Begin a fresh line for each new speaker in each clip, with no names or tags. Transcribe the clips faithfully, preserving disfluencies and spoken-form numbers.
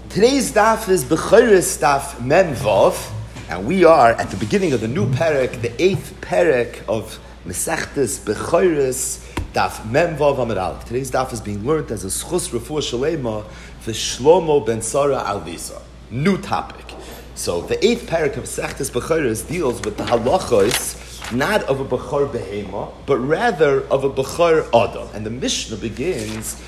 Today's daf is Bechoros daf Mem Vav, and we are at the beginning of the new parak, the eighth parak of Mesechtes Bechoros daf Mem Vav Amud Aleph. Today's daf is being learned as a schus refuah shalema for Shlomo ben Sarah al Lisa. New topic. So the eighth parak of Mesechtes Bechoros deals with the halachos not of a bechor behema, but rather of a bechor adam. And the Mishnah begins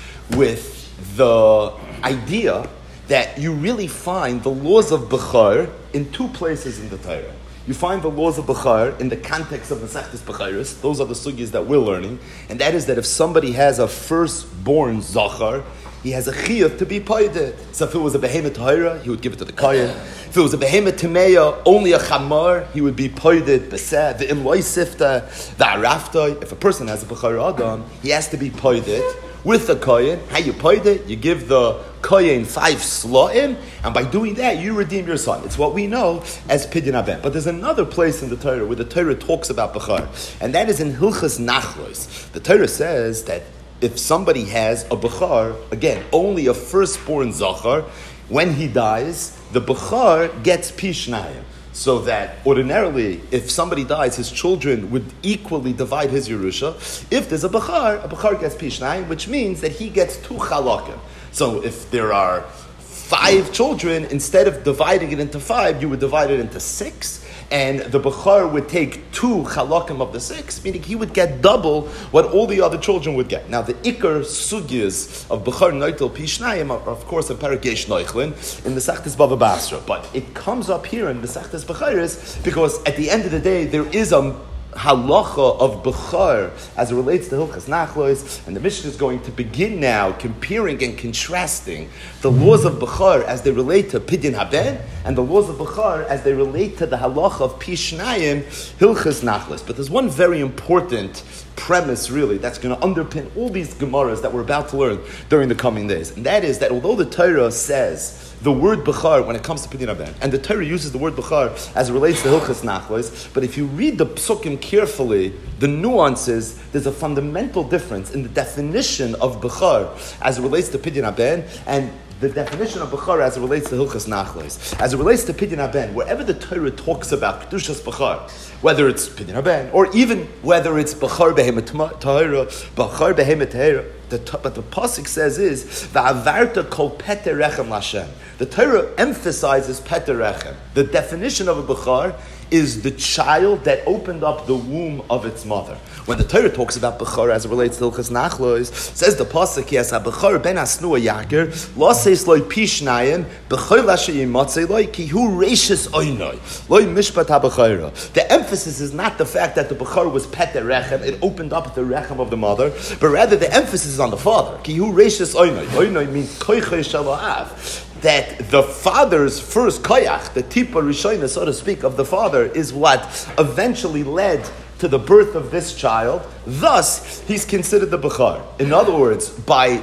with the idea that you really find the laws of bechor in two places in the Torah. You find the laws of bechor in the context of Mesechtes Bechoros. Those are the sugyas that we're learning, and that is that if somebody has a firstborn zachar, he has a chiyuv to be paided. So if it was a behemoth tahira, he would give it to the kohen. If it was a behemoth tameya, only a chamar, he would be paided besed the imloy sifta, the arafta. If a person has a bechor adam, he has to be paided with the kohen. How you paid it? You give the kohen five slaim, and by doing that, you redeem your son. It's what we know as pidyon haben. But there's another place in the Torah where the Torah talks about bechor, and that is in Hilchas Nachlos. The Torah says that if somebody has a bechor, again, only a firstborn zachar, when he dies, the bechor gets pishnayim. So that ordinarily, if somebody dies, his children would equally divide his Yerusha. If there's a bechor, a bechor gets pishnayim, which means that he gets two chalakim. So if there are five children, instead of dividing it into five, you would divide it into six, and the bechor would take two chalakim of the six, meaning he would get double what all the other children would get. Now, the ikar sugyas of bechor noitel pishnayim are, of course, in Paragesh Neuchlin, in the Mesechtes Bava Basra, but it comes up here in the Mesechtes Bechoros because at the end of the day, there is a halacha of bechor as it relates to Hilchas Nachlos, and the Mishnah is going to begin now comparing and contrasting the laws of bechor as they relate to pidyon haben and the laws of bechor as they relate to the halacha of pishnayim Hilchas Nachlos. But there's one very important premise, really, that's going to underpin all these gemaras that we're about to learn during the coming days, and that is that although the Torah says the word bechor when it comes to pidyon haben, and the Torah uses the word bechor as it relates to Hilchas Nachlos, but if you read the psukim carefully, the nuances, there's a fundamental difference in the definition of bechor as it relates to pidyon haben and the definition of bechor as it relates to Hilchas Nachlos. As it relates to pidyon haben, wherever the Torah talks about kedushas bechor, whether it's pidyon haben or even whether it's bechor behemoth tahira, bechor behemoth tahira, the, but the pasuk says is va'avarta kol peter rechem lashem. The Torah emphasizes peter rechem. The definition of a bechor is the child that opened up the womb of its mother. When the Torah talks about bechor as it relates to Hilchas Nachlos, says the pasuk, yes, bechor ben asnua yager, laseis loy pishnayim, bechor lashe yimatzei loy ki hu reishis oinoy, loy mishpat habechora. The emphasis is not the fact that the bechor was peter rechem, it opened up the rechem of the mother, but rather the emphasis is on the father. Ki hu reishis oinoy. Oinoy means koichei shaloav. That the father's first koyach, the tipa rishona, so to speak, of the father, is what eventually led to the birth of this child. Thus, he's considered the bechor. In other words, by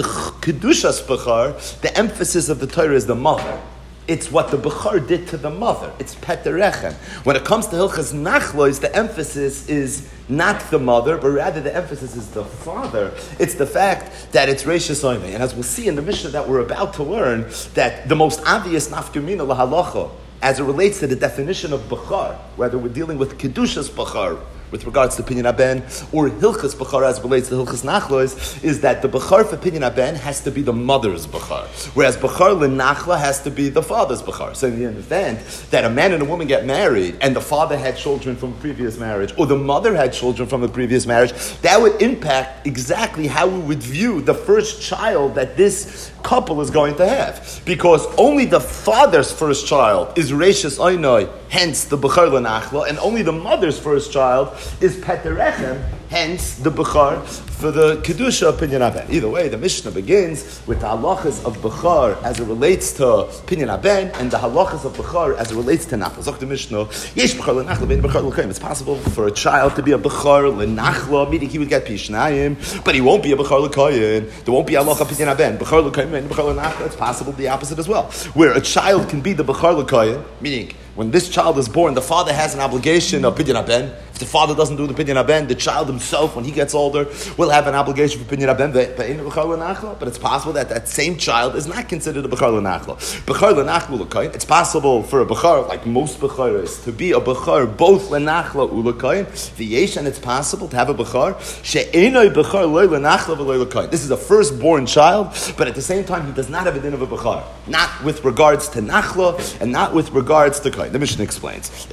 kedushas bechor, the emphasis of the Torah is the mother. It's what the bechor did to the mother. It's peter rechem. When it comes to Hilchas Nachlos, the emphasis is not the mother, but rather the emphasis is the father. It's the fact that it's reishis oimei. And as we'll see in the Mishnah that we're about to learn, that the most obvious nafkamina lahalacha, as it relates to the definition of bechor, whether we're dealing with kedushas bechor, with regards to pidyon haben, or Hilchas bechor as it relates to Hilchas Nachlos, is that the bechor for pidyon haben has to be the mother's bechor, whereas bechor lenachla has to be the father's bechor. So in the event that a man and a woman get married, and the father had children from a previous marriage, or the mother had children from a previous marriage, that would impact exactly how we would view the first child that this couple is going to have, because only the father's first child is reishis oinoy, hence the bechor lenachla, and only the mother's first child is peter rechem, hence the bechor for the kedusha of pidyon haben. Either way, the Mishnah begins with the halachas of bechor as it relates to pidyon haben, and the halachas of bechor as it relates to nachla. Zok the Mishnah, yesh bechor lenachla, ben bechor l'koyim. It's possible for a child to be a bechor lenachla, meaning he would get pishnayim, but he won't be a bechor l'koyim. There won't be halacha pidyon haben. Bechor l'koyim and bechor lenachla. It's possible the opposite as well, where a child can be the bechor l'koyim, meaning when this child is born, the father has an obligation of pidyon haben. If the father doesn't do the pidyon haben, the child himself, when he gets older, will have an obligation for Pinyin Rabben, but it's possible that that same child is not considered a Bechar L'Nachla. Bechar L'Nachla L'Kayin, it's possible for a Bechar, like most Becharis, to be a Bechar, both L'Nachla U'L'Kayin, V'yesh, and it's possible to have a Bechar, She'enoi Bechar L'Oi L'Nachla V'Loi L'Kayin. This is a firstborn child, but at the same time, he does not have a din of a Bechar. Not with regards to Nachla, and not with regards to Kayin. The Mishnah explains. So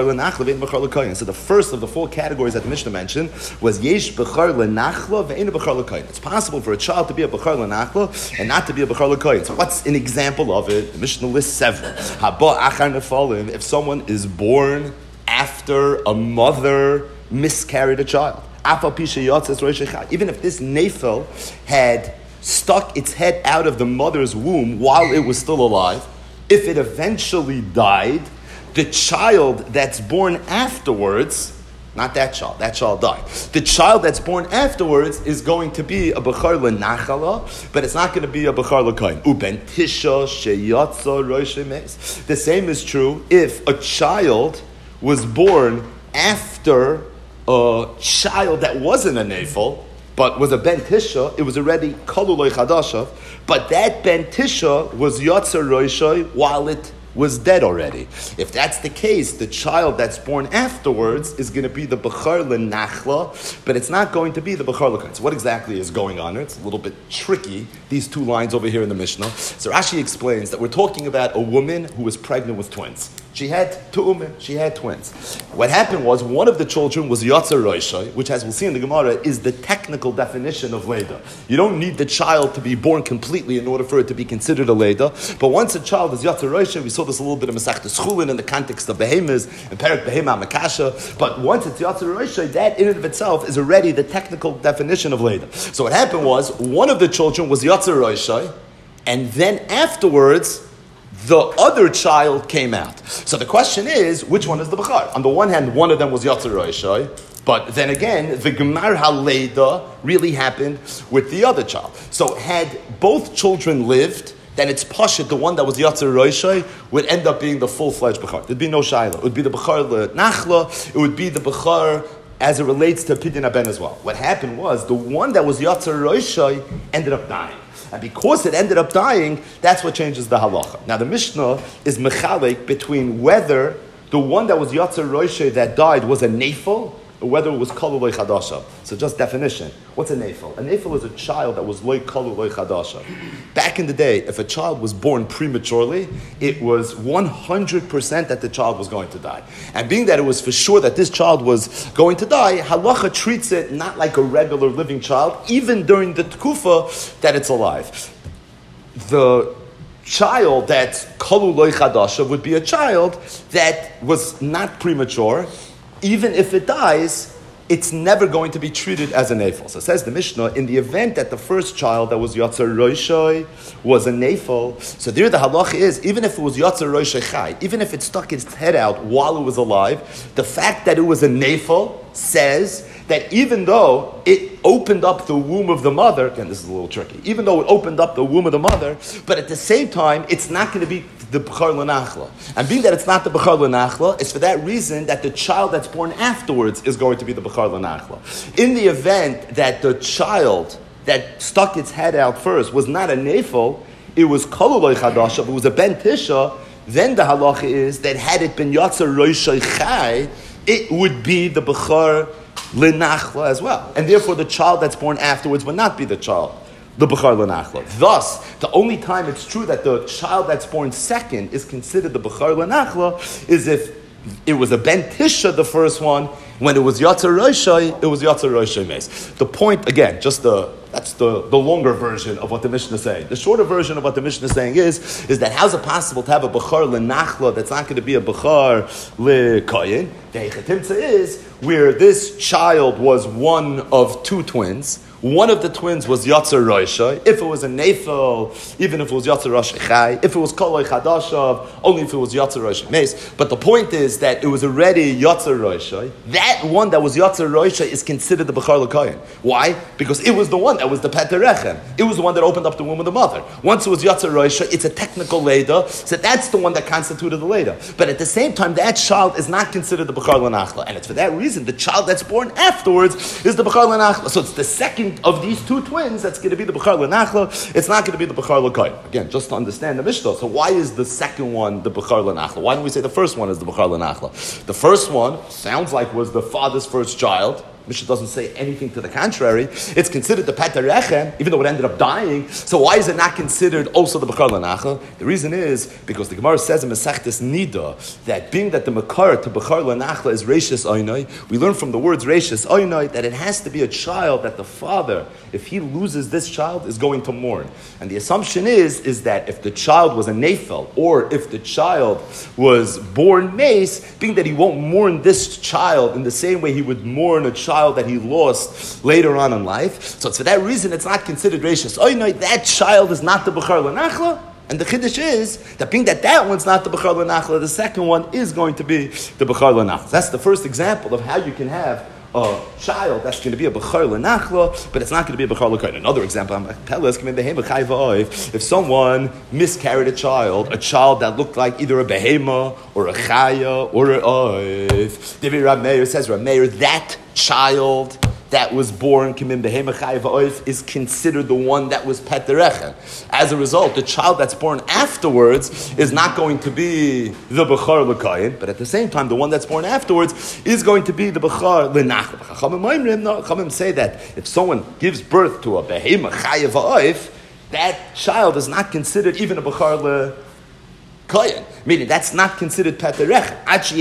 the first of the four categories that the Mishnah mentioned was Yesh Bechar L'Nachla Ve'ena Bechar L'Kayin. It's possible for a child to be a Bechar L'Nachla and not to be a Bechar L'Kayin. So what's an example of it? The Mishnah lists several. Haba Achar Nefalim, if someone is born after a mother miscarried a child. Even if this Nefel had stuck its head out of the mother's womb while it was still alive, if it eventually died, the child that's born afterwards, not that child, that child died. The child that's born afterwards is going to be a Bechar L'Nachala, but it's not going to be a Bechar L'Kayin. Uben Tisha Sheyatza Rosh Meis. The same is true if a child was born after a child that wasn't a Nefel, but was a Ben Tisha, it was already Kaluloi Chadasha, but that Ben Tisha was Yatzer Roshai while it was dead already. If that's the case, the child that's born afterwards is going to be the Bechar L'Nachla, but it's not going to be the Bechar L'Kayin. So what exactly is going on here? It's a little bit tricky, these two lines over here in the Mishnah. So Rashi explains that we're talking about a woman who was pregnant with twins. She had tu'umin, she had twins. What happened was, one of the children was Yatzer Roshai, which, as we'll see in the Gemara, is the technical definition of Leda. You don't need the child to be born completely in order for it to be considered a Leda, but once a child is Yatzer Roshai, we saw this a little bit of Masechtas Chulin in the context of Behemoths, and Perek Behema Makasha, but once it's Yatzer Roshai, that in and of itself is already the technical definition of Leda. So what happened was, one of the children was Yatzer Roshai, and then afterwards, the other child came out. So the question is, which one is the Bechar? On the one hand, one of them was Yatzer Roshai, but then again, the Gemar HaLeida really happened with the other child. So had both children lived, then it's Pashit, the one that was Yatzer Roshai, would end up being the full-fledged Bechar. There'd be no Shaila. It would be the Bechar L'Nachla, it would be the Bechar as it relates to Pidyon Haben as well. What happened was, the one that was Yatzer Roshai ended up dying. And because it ended up dying, that's what changes the halacha. Now the Mishnah is mechalek between whether the one that was Yatzer Roshai that died was a nefel, or whether it was kalu loy chadasha. So just definition. What's a nefel? A nefel is a child that was loy kalu loy chadasha. Back in the day, if a child was born prematurely, it was one hundred percent that the child was going to die. And being that it was for sure that this child was going to die, halacha treats it not like a regular living child, even during the tkufa that it's alive. The child that's kalu loy chadasha would be a child that was not premature. Even if it dies, it's never going to be treated as a nefel. So says the Mishnah, in the event that the first child that was Yatzer Roshai was a nefel, so there the halacha is, even if it was Yatzer Roshai chai, even if it stuck its head out while it was alive, the fact that it was a nefel says that even though it opened up the womb of the mother, again this is a little tricky, even though it opened up the womb of the mother, but at the same time, it's not going to be the Bechar L'Nachla. And being that it's not the Bechar L'Nachla, it's for that reason that the child that's born afterwards is going to be the Bechar L'Nachla. In the event that the child that stuck its head out first was not a nefel, it was Kalu Loy Chadasha, it was a Ben Tisha, then the halacha is that had it been Yatzer Roshai Chai, it would be the Bechar L'Nachla as well. And therefore the child that's born afterwards would not be the child, the Bechar L'Nachla. Thus, the only time it's true that the child that's born second is considered the Bechar L'Nachla is if it was a Ben Tisha, the first one. When it was Yatzer Roshai, it was Yatzer Roshai Meis. The point, again, just the that's the, the longer version of what the Mishnah is saying. The shorter version of what the Mishnah is saying is, is that how's it possible to have a Bechar L'Nachla that's not going to be a Bechar L'Kayin? The Hechatimtza is where this child was one of two twins. one of the twins was Yatzer Roshai. If it was a Nefel, even if it was Yatzer Roshai Chai, if it was Koloi Chadashav, only if it was Yatzer Roshai Meis. But the point is that it was already Yatzer Roshai. That one that was Yatzer Roshai is considered the Bechar L'Kohen. Why? Because it was the one that was the Pater Rechem. It was the one that opened up the womb of the mother. Once it was Yatzer Roshai, it's a technical Leda, so that's the one that constituted the Leda. But at the same time, that child is not considered the Bechar L'Nachla. And it's for that reason, the child that's born afterwards is the Bechar L'Nachla. So it's the second of these two twins that's going to be the Bechar L'Nachla. It's not going to be the Bechar L'Kohen. Again, just to understand the Mishnah. So why is the second one the Bechar L'Nachla? Why don't we say the first one is the Bechar L'Nachla? The first one sounds like was the father's first child. Mishnah doesn't say anything to the contrary. It's considered the Pater Rechem, even though it ended up dying. So why is it not considered also the Bechar L'Nachla? The reason is because the Gemara says in Masechtas Nida that being that the Makar to Bechar L'Nachla is Reishis Oinoi, we learn from the words Reishis Oinoi that it has to be a child that the father, if he loses this child, is going to mourn. And the assumption is, is that if the child was a Nefel, or if the child was born Mace, being that he won't mourn this child in the same way he would mourn a child that he lost later on in life. So it's for that reason it's not considered Reishis Oinoi. That child is not the Bechar L'Nachla. And the Chiddush is that being that that one's not the Bechar L'Nachla, the second one is going to be the Bechar L'Nachla. That's the first example of how you can have a child that's going to be a Bechar L'Nachla, but it's not going to be a Bechar L'Kohen. Another example, if someone miscarried a child, a child that looked like either a behema or a chaya or a oif, Divi Rab Meir says, Rab Meir, that child that was born Kimim Behema Chayiv Oif is considered the one that was Pater Rechem. As a result, the child that's born afterwards is not going to be the Bechar L'Kohen, but at the same time, the one that's born afterwards is going to be the Bechar L'Nachla. Chachamim say that if someone gives birth to a Behema Chayiv Oif, that child is not considered even a Bechar L'Kohen. Kohen, meaning that's not considered Pater Rechem.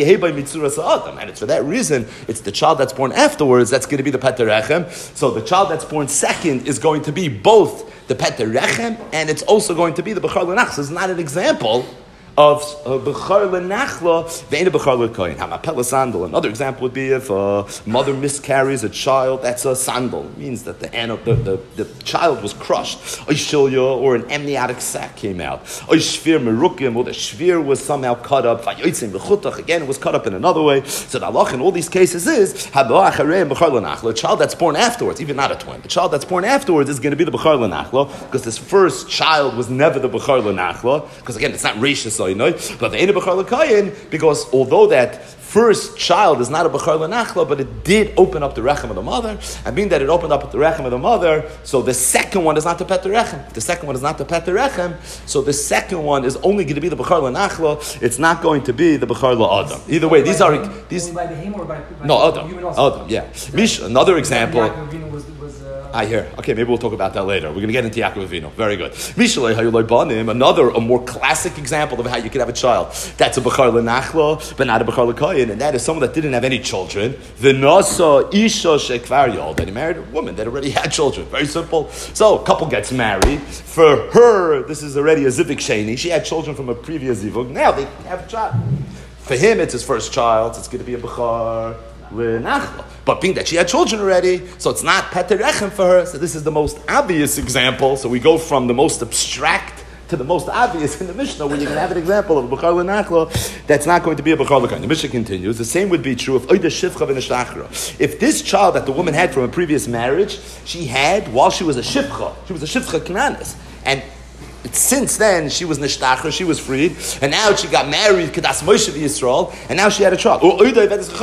And it's for that reason, it's the child that's born afterwards that's going to be the Pater Rechem. So the child that's born second is going to be both the Pater Rechem and it's also going to be the Bechar L'Nachla. So it's not an example of uh, Bechar L'Nachla, ve'ena Bechar L'Kohen. Hamapela sandal. Another example would be if a mother miscarries a child, that's a sandal. It means that the, the, the, the child was crushed. Oishilya, or an amniotic sac came out. Oishvir merukim, or the shvir was somehow cut up. Vayotzim v'chutach, again, it was cut up in another way. So the halach in all these cases is, haba acharei Bechar L'Nachla, a child that's born afterwards, even not a twin, the child that's born afterwards is going to be the Bechar L'Nachla, because this first child was never the Bechar L'Nachla, because again, it's not Reishis but the ain't a Bechar L'Kohen, because although that first child is not a Bechar L'Nachla, but it did open up the Rechem of the mother, and being that it opened up the Rechem of the mother, so the second one is not the Pater Rechem. The second one is not the Pater Rechem, so the second one is only going to be the Bechar L'Nachla. It's not going to be the Bechar L'Adam. Either way, these are these.
By the or by, by
no Adam. Adam, yeah. Mish, another example.
Was, was, uh,
I hear. Okay, maybe we'll talk about that later. We're going to get into Yaakov Avinu. Very good. Mishalei Hayuloi Banim, another, a more classic example of how you could have a child. That's a Bechar L'Nachla, but not a Bechar L'Kohen, and that is someone that didn't have any children. V'nasa Isha Shekvar Yol, that he married a woman that already had children. Very simple. So, a couple gets married. For her, this is already a Zivik Sheni. She had children from a previous Zivug. Now they have a child. For him, it's his first child. It's going to be a Bechar L'Nachla. But being that she had children already, so it's not Pater Rechem for her. So this is the most obvious example. So we go from the most abstract to the most obvious in the Mishnah, where you can have an example of a Bechar L'Nachla that's not going to be a Bechar L'Kohen. The Mishnah continues, the same would be true if Oida Shivcha v'Neshtachra. If this child that the woman had from a previous marriage, she had while she was a Shivcha, she was a Shivcha Knanis, and since then, she was nishtachar, she was freed, and now she got married, Kedas Moshe Yisrael, and now she had a child. Or, or in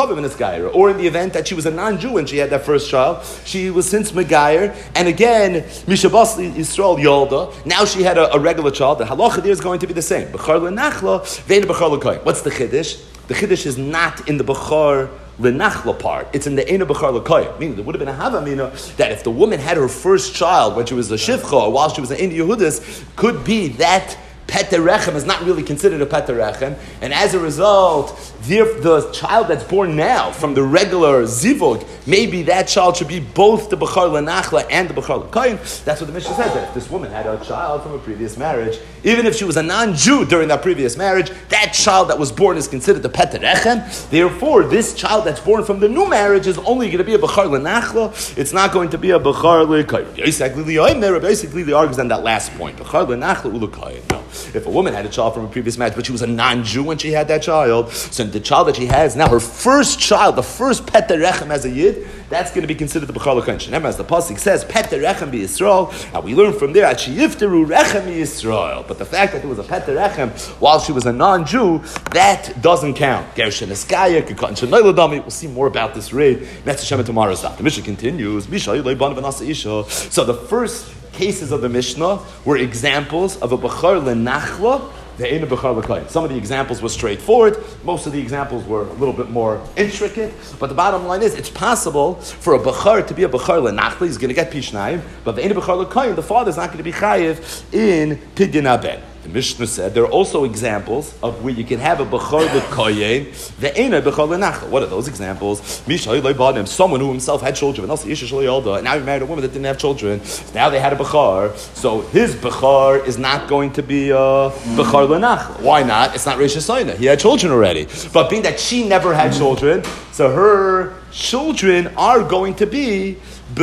the event that she was a non-Jew and she had that first child, she was since Megayer, and again, Mishabas Yisrael Yolda, now she had a, a regular child. The halacha there is going to be the same. Bechar L'Nachla, ve'ena Bechar L'Kohen. What's the Chiddush? The Chiddush is not in the Bechar L'Nachla part. It's in the Eina Bechar L'Kohen. Meaning, there would have been a Havamina that if the woman had her first child when she was a Shivcha or while she was an Eina Yehudis, could be that Peterechem is not really considered a Peterechem, and as a result, the, the child that's born now from the regular Zivug, maybe that child should be both the Bechar L'Nachla and the Bechar L'Koyin. That's what the Mishnah says, that if this woman had a child from a previous marriage, even if she was a non-Jew during that previous marriage, that child that was born is considered the Peterechem. Therefore, this child that's born from the new marriage is only going to be a Bechar L'Nachla. It's not going to be a Bechar L'Koyin. Yosef Glili argues on that last point. Bechar L'Nachla U'L'Koyin. No. If a woman had a child from a previous marriage, but she was a non-Jew when she had that child, so the child that she has now, her first child, the first Peterechem as a Yid, that's going to be considered the Bechar L'Koyin. Remember, as the pasuk says, Peterechem bi Yisrael, and we learn from there, Achi Yifteru Rechem bi Yisrael. But the fact that there was a Peterechem while she was a non-Jew, that doesn't count. Gershon Eskaya, Kekatan Shenoiladami. We'll see more about this raid next Hashem in tomorrow's daf. The Mishnah continues. So the first cases of the Mishnah were examples of a Bechar L'Nachla, the Ein Bechar L'Koyin. Some of the examples were straightforward. Most of the examples were a little bit more intricate. But the bottom line is, it's possible for a Bechar to be a Bechar L'Nachla. He's going to get Pishnayim. But the Ein Bechar L'Koyin, the father is not going to be Chayiv in Pidyon Haben. The Mishnah said there are also examples of where you can have a Bechar L'Koyin, the Ein Bechar L'Nachla. What are those examples? Someone who himself had children, and now he married a woman that didn't have children. Now they had a Bechar, so his Bechar is not going to be a Bechar L'Nachla. Why not? It's not Reish Hashanah. He had children already. But being that she never had children, so her children are going to be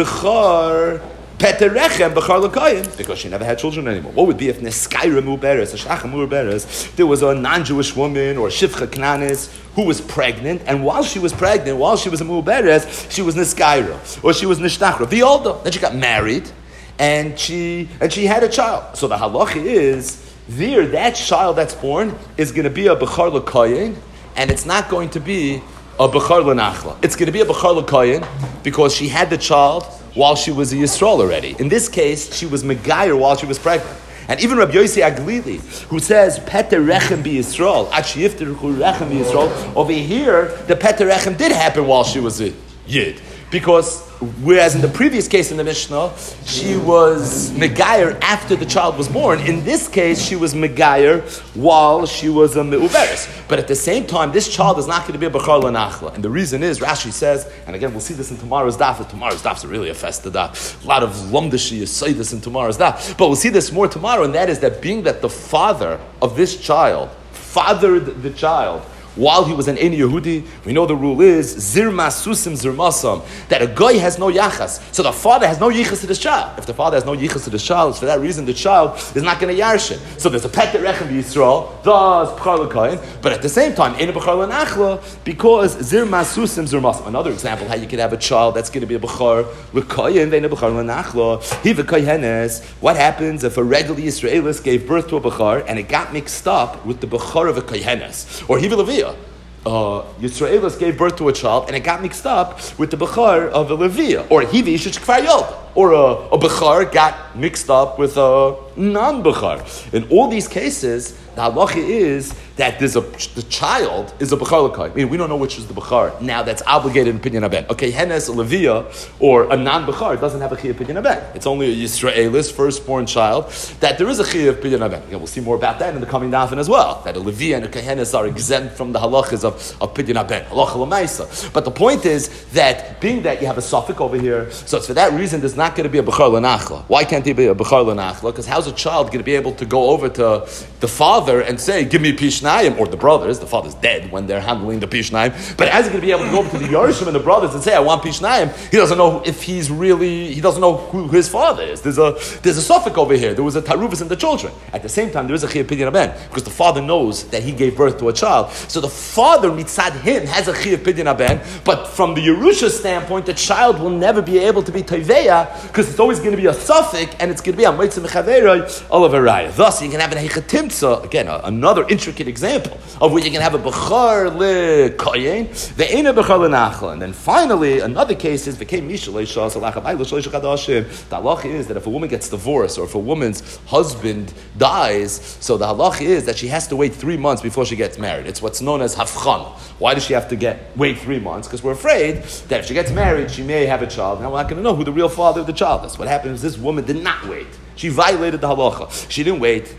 Bechar Peterechem Bechar L'Koyin, because she never had children anymore. What would be if Neskaira Muberes, a Shach Muberes, there was a non-Jewish woman or Shivcha Knanis who was pregnant, and while she was pregnant, while she was a Muberes, she was Neskaira, or she was Nishtachra, V'yolda. Then she got married, and she and she had a child. So the halacha is, there, that child that's born is going to be a Bechar L'Koyin, and it's not going to be a Bechar L'Nachla. It's going to be a Bechar L'Koyin because she had the child while she was a Yisrael already. In this case, she was Megayer while she was pregnant. And even Rabbi Yossi Aglili, who says, Peterechem bi Yisrael, Achi Yifteru Rechem bi Yisrael, over here, the Peterechem did happen while she was a Yid. Because whereas in the previous case in the Mishnah, she was Megayer after the child was born, in this case, she was Megayer while she was a Meuveres. But at the same time, this child is not going to be a Bechar L'Nachla. And the reason is, Rashi says, and again, we'll see this in tomorrow's daf, tomorrow's daf is really a festa daf. A lot of Lomdashi say this in tomorrow's daf. But we'll see this more tomorrow, and that is that being that the father of this child fathered the child while he was an Ein Yehudi, we know the rule is Zir Masusim Zir Masam, that a guy has no yachas. So the father has no yichas to this child. If the father has no yichas to this child, for that reason the child is not going to yarshin. So there's a Peterechem Yisrael, thus Bechar L'Koyin, but at the same time, Ein Bechar L'Nachla, because Zir Masusim Zir Masam. Another example how you could have a child that's going to be a Bechar L'Koyin, Ein Bechar L'Nachla. Hiva Kohenes. What happens if a regular Yisraelis gave birth to a Bechar and it got mixed up with the Bechar of a Kohenes or Hiva Levi? Uh, Yisraelis gave birth to a child and it got mixed up with the Bechar of a Leviah, or Hivi Yishish Kfar Yod, or a, a Bechar got mixed up with a non-Bechar. In all these cases, the halacha is that there's a the child is a Bechar L'Koyin. I mean, we don't know which is the Bechar now that's obligated in Pidyon Haben. Okay, Henes, a Leviah, or a non-Bechar doesn't have a Chiyuv Pidyon Haben. It's only a Yisraelis, firstborn child, that there is a Chiyuv Pidyon Haben. Again, we'll see more about that in the coming dafin as well, that a Leviah and a Kehenes are exempt from the halachas of, of Pidyon Haben, halacha l'maisa. But the point is that being that you have a suffix over here, so it's for that reason there's not going to be a Bechar L'Nachla. Why can't there be a Bechar L'Nachla? Because how's a child going to be able to go over to the father and say, give me Pishnayim, or the brothers, the father's dead when they're handling the Pishnayim, but how's he going to be able to go over to the Yarshim and the brothers and say, I want Pishnayim? He doesn't know if he's really, he doesn't know who his father is. There's a there's a suffix over here. There was a Taruvus in the children. At the same time, there is a Chiyuv Pidyon Haben, because the father knows that he gave birth to a child. So the father, mitzad him, has a Chiyuv Pidyon Haben, but from the Yerusha standpoint, the child will never be able to be Toveya, because it's always going to be a suffix, and it's going to be a Moitzah Mechaveroi, Olav Araya. Thus, you can have an Heichatimtza, again, a, another intricate example of where you can have a Bechar L'Koyin, the Ein Bechar L'Nachla. And then finally, another case is, V'kei Misha Leisha Salachavai L'Shloisha Chadashim. The halacha is that if a woman gets divorced, or if a woman's husband dies, so the halacha is that she has to wait three months before she gets married. It's what's known as Hafchan. Why does she have to get wait three months? Because we're afraid that if she gets married, she may have a child. Now we're not going to know who the real father of the child is. What happens is this woman did not wait. She violated the halacha. She didn't wait.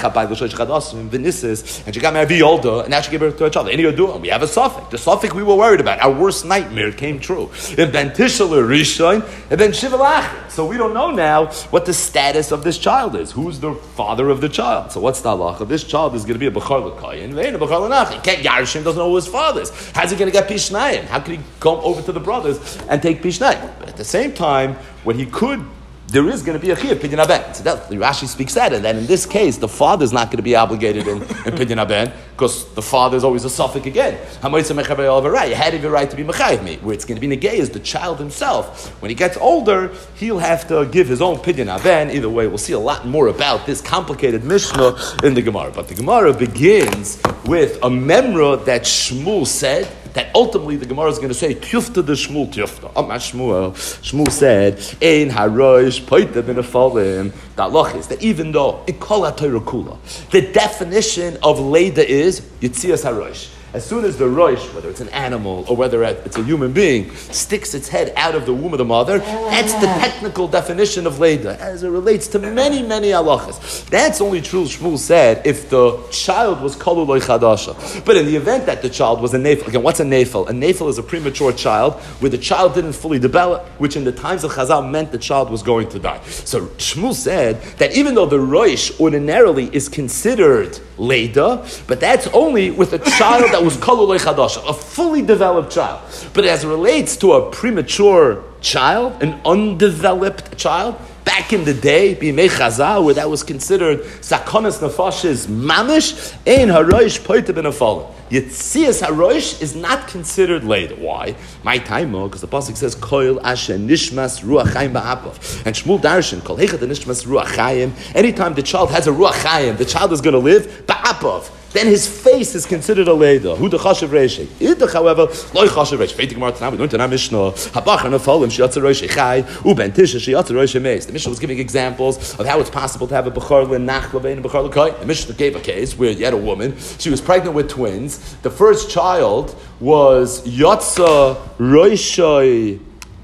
And she got married older, and now she gave birth to a child. And we have a suffix. The suffix we were worried about. Our worst nightmare came true. And then Tishal Rishon, and then Shivalach. So we don't know now what the status of this child is. Who's the father of the child? So what's the halacha? This child is going to be a Bechar L'Kayin, and a Bechar L'Nach. He can't, Yarishim doesn't know who his father is. How's he going to get Pishnayim? How can he come over to the brothers and take Pishnayim? But at the same time, what he could, there is going to be a chiyuv pidyon haben. So that Rashi speaks that, and then in this case, the father is not going to be obligated in, in pidyon haben because the father is always a suffix again. You had every right to be mechayiv me. Where it's going to be negay is the child himself. When he gets older, he'll have to give his own pidyon haben. Either way, we'll see a lot more about this complicated Mishnah in the Gemara. But the Gemara begins with a memra that Shmuel said. That ultimately the Gemara is going to say, Tufta de Shmuel Tufta. Oh, my Shmuel. Shmuel said, Ein harosh poita bin afalim. The halach is that even though, in kol ha-Torah kula, the definition of Leda is Yitzias harosh. As soon as the rosh, whether it's an animal or whether it's a human being, sticks its head out of the womb of the mother, that's the technical definition of Leda, as it relates to many, many halachas. That's only true, Shmuel said, if the child was koluloi chadasha. But in the event that the child was a nefel, again, what's a nefel? A nefel is a premature child where the child didn't fully develop, which in the times of Chazal meant the child was going to die. So Shmuel said that even though the rosh ordinarily is considered Leda, but that's only with a child that was koluloi chadasha, a fully developed child. But as it relates to a premature child, an undeveloped child, back in the day, b'imei Chazal, where that was considered sakonas nefashis mamish, ein harosh poita ben afalim. Yitzias harosh is not considered later. Why? My time, because the pasuk says koil asher nishmas ruach chaim ba'apav, and Shmuel darshan kol hechad nishmas ruach chaim. Anytime the child has a ruach chaim, the child is going to live ba'apav. Then his face is considered a leda. Who the chashav reishay? Idach, however, loy chashav reishay. Veitik mar tanam. We learned in our Mishnah. Habachar nefalim sheyatzer reishay chai uben tisha sheyatzer reishay meis. The Mishnah was giving examples of how it's possible to have a bechar l'nach and a bechar l'kai. The Mishnah gave a case where you had a woman. She was pregnant with twins. The first child was yatzer reishay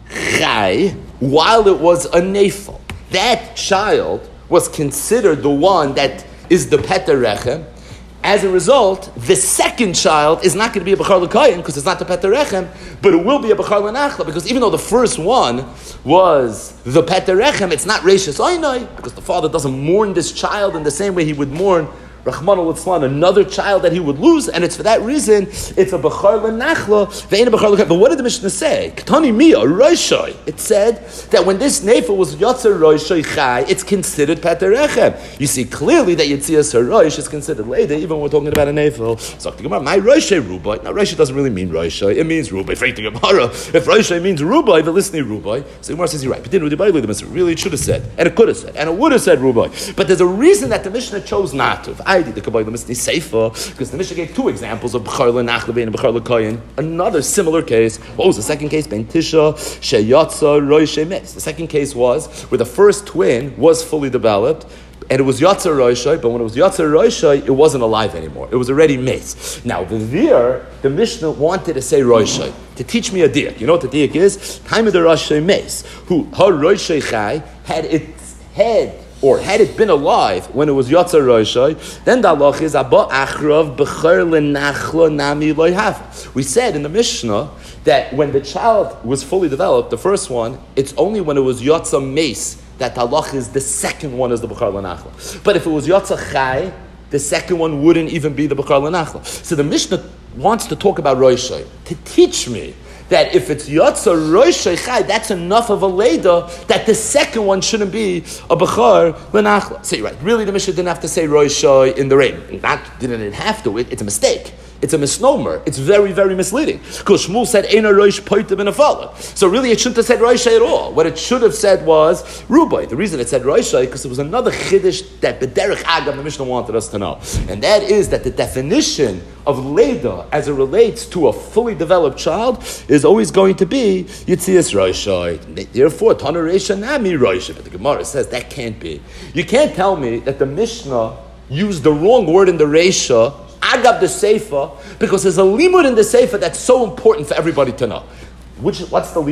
chai while it was a nefel. That child was considered the one that is the peter rechem. As a result, the second child is not going to be a Bechar L'Kayin because it's not the Peter Rechem, but it will be a Bechar L'Nachla because even though the first one was the Peter Rechem, it's not Reishis Oinai because the father doesn't mourn this child in the same way he would mourn Rahman al-Itzlan, another child that he would lose, and it's for that reason it's a Bechar L'Nachla, ve'ein a Bechar L'Kayin. But what did the Mishnah say? Ketani Mia, Roshai. It said that when this Nefel was Yotzer Roshai Chai, it's considered Peter Rechem. You see clearly that Yitzias HaRosh is considered later, even when we're talking about a Nefel. So the Gemara, my Roshai Rubai. Now Roshai doesn't really mean Roshai, it means Rubai. If Roshai means Rubai, the listening Rubai, so the Gemara says you're right. But didn't really it should have said, and it could have said, and it would have said Rubai. But there's a reason that the Mishnah chose not to. The Kabbalah Mishnah Seifa, because the Mishnah gave two examples of Bechar L'Nachla and Bechar L'Kayin. Another similar case. What was the second case? Ben Tisha Sheyatza Roishay Meis. The second case was where the first twin was fully developed, and it was Yatzer Roishay, but when it was Yatzer Roishay, it wasn't alive anymore. It was already Meis. Now the Vir, the Mishnah wanted to say Roishay to teach me a diak. You know what the diak is? Time of the Roishay Meis, who her Roishay Chai had its head. Or had it been alive when it was Yotzer Roshai, then the halach is Abba Achrav Bechar L'Nachla Nami Loyhav. We said in the Mishnah that when the child was fully developed, the first one, it's only when it was Yotzer Meis that the halach is the second one is the Bechar L'Nachla. But if it was Yotzer Chai, the second one wouldn't even be the Bechar L'Nachla. So the Mishnah wants to talk about Roshai to teach me that if it's Yotzer Roshai Chai, that's enough of a Leda that the second one shouldn't be a Bechar L'Nachla. So you're right. Really, the Mishnah didn't have to say Roshai in the rain. Not didn't it have to. It, it's a mistake. It's a misnomer. It's very, very misleading. Because Shmuel said, Eina Rosh Poita ben Afala. So really, it shouldn't have said Roshai at all. What it should have said was Rubai. The reason it said Roshai, because it was another Chiddush that B'derech Agav, the Mishnah wanted us to know. And that is that the definition of Leda, as it relates to a fully developed child, is always going to be Yitzias Roshai. Therefore, Tana Reisha Nami Roshai. But the Gemara says that can't be. You can't tell me that the Mishnah used the wrong word in the Reisha, Agab the Seifa, because there's a limud in the Seifa that's so important for everybody to know. Which, what's the limud?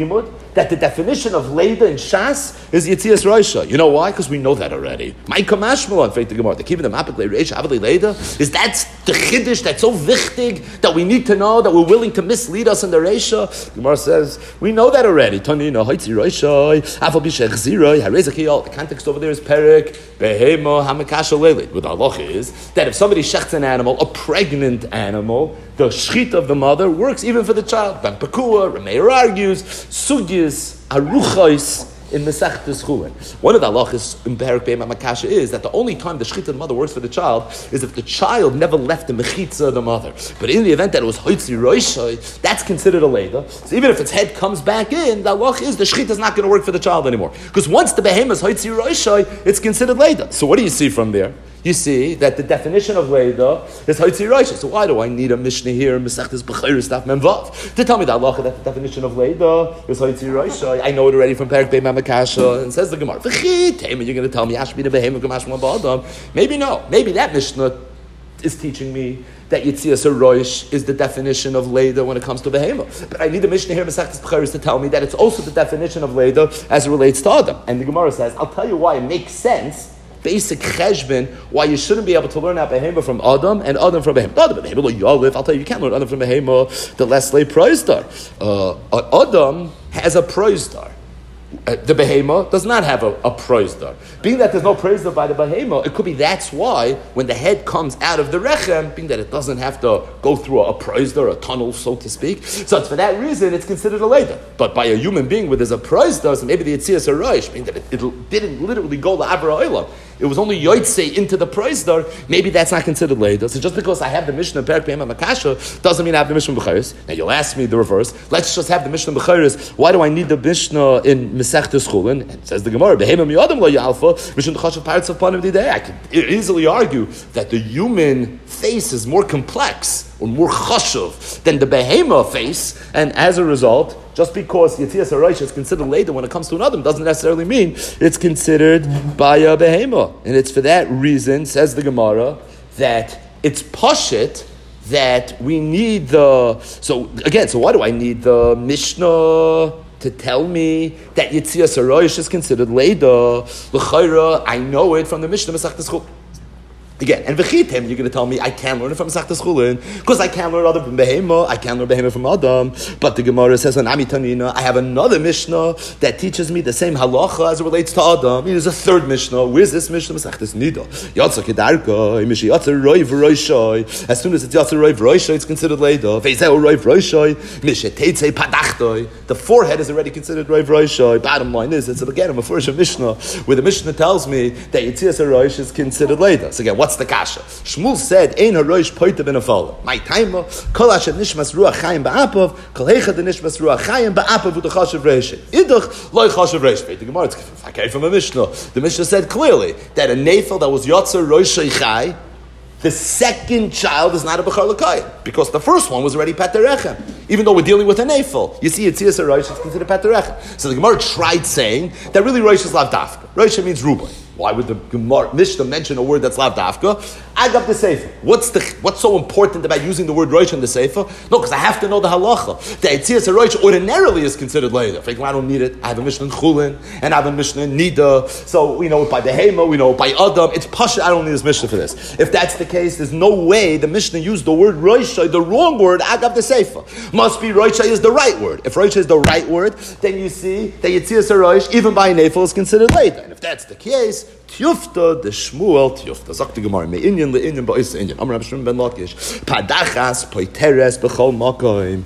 that the definition of Leida in Shas is Yitzias Roisha. You know why? Because we know that already. Ma'ika mashma on Faith the Gemara. The Kibbutz the Mapik Le'Reish Avli Leida is that's the Chiddush that's so wichtig that we need to know that we're willing to mislead us in the Reisha. Gemara says we know that already. Tanina Haitzi Roisha Afal Bishech Ziroi Harezakiyal. The context over there is Perik Behemo Hamakasha Leilid. What the halacha is that if somebody shechts an animal, a pregnant animal, the shchit of the mother works even for the child. Ben Pekua, Rameir argues, Sugyis, Aruchais, in Mesechtes Chulin. One of the halachas in Perik Be'ema Makasha is that the only time the shchita of the mother works for the child is if the child never left the mechitza of the mother. But in the event that it was Hoitzi Roishai, that's considered a Leida. So even if its head comes back in, the halach is the shchita is not going to work for the child anymore. Because once the behemoth is Hoitzi Roishai, it's considered Leida. So what do you see from there? You see that the definition of Leida is Hoitzi Roisha. So why do I need a Mishnah here in Mesechtes Bechayros Daf Memvav to tell me the halacha that the definition of Leida is Hoitzi Roisha? I know it already from Perik Be'ema Makasha, and says the Gemara. You're going to tell me Ashbina Behem Gamashma Ba'adam? Maybe no. Maybe that Mishnah is teaching me that Yitzias Roish is the definition of Leida when it comes to Behemoth. But I need a Mishnah here in Mesechtes Bechayros to tell me that it's also the definition of Leida as it relates to Adam. And the Gemara says, I'll tell you why it makes sense. Basic cheshbon, why you shouldn't be able to learn out behema from Adam and Adam from behema. Adam behema lo yalif. I'll tell you, you can't learn Adam from behema. The less lay proistar. Uh, Adam has a proistar. Uh, the behema does not have a, a proistar. Being that there's no proistar by the behema, it could be that's why when the head comes out of the rechem, being that it doesn't have to go through a, a proistar, a tunnel, so to speak. So it's for that reason it's considered a leida. But by a human being where there's a proistar, so maybe the Yitzias Aroish, being that it, it didn't literally go to Avra Olam. It was only Yotzei into the proistar, maybe that's not considered leida. So just because I have the Mishnah in Perik Be'ema Makasha doesn't mean I have the Mishnah in Bechayros. Now you'll ask me the reverse. Let's just have the Mishnah in Bechayros. Why do I need the Mishnah in Mesechtes Chulin? And says the Gemara, Behema miyadam lo yalfa, Mishnah chashav parts of panim didei. I could easily argue that the human face is more complex or more chashav than the behema face, and as a result, just because Yitzias Aroish is considered later when it comes to an Adam doesn't necessarily mean it's considered by a behema. And it's for that reason, says the Gemara, that it's pashit that we need the... So again, so why do I need the Mishnah to tell me that Yitzias Aroish is considered later? L'chayra, I know it from the Mishnah Mesechtes Chulin. Again, and v'chitem, you're going to tell me I can't learn it from Mesechtes Chulin because I can't learn Adam from Behema, I can't learn Behema from Adam. But the Gemara says on Ami Tanina, I have another Mishnah that teaches me the same halacha as it relates to Adam. There's a third Mishnah. Where's this Mishnah? Mesechtes Nida. Yatsa Kedarka, Mishi Yatsa Roi V'Roishai. As soon as it's Yatsa Roi V'Roishai, it's considered Leida. Veizeu Roi V'Roishai, Mishi Teitzei Padachtoi. The forehead is already considered Roi V'Roishai. Bottom line is, it's again a first Mishnah where the Mishnah tells me that Yitzias Aroish is considered Leida. So again, what's the kasha? Shmuel said, "Ein haroish poita ben afala." My timer, kol asher nishmas ruach chayim ba'apav, kol heicha de nishmas ruach chayim ba'apav u'dachashav reish. Idach loy chashav reish. The Gemara, it's okay from a Mishnah. The Mishnah said clearly that a nefel that was yotzer roish chai, the second child is not a bechar l'kayim because the first one was already paterechem. Even though we're dealing with a nefel, you see, it's Yitzias Aroish, it's considered paterechem. So the Gemara tried saying that really roish is lav dafka. Roish means rubai. Why would the Gemara Mishnah mention a word that's lav dafka? Agab the Sefer. What's the what's so important about using the word roish in the Sefer? No, because I have to know the halacha. The Yitzias Aroish ordinarily is considered later. If I don't need it, I have a Mishnah in Chulin and I have a Mishnah in Nida. So we know it by Behema, we know it by Adam. It's Pasha. I don't need this Mishnah for this. If that's the case, there's no way the Mishnah used the word roish, the wrong word. Agab the Sefer must be roish is the right word. If roish is the right word, then you see that Yitzias Aroish even by nefel is considered later. And if that's the case, Tiyufta, the Shmuel Tiyufta. Zok the Gemara, me Inyan, le Inyan, ba'is Inyan. Amar Rabbi Shimon ben Lakish. Padachas, poiteres, b'chol makoim.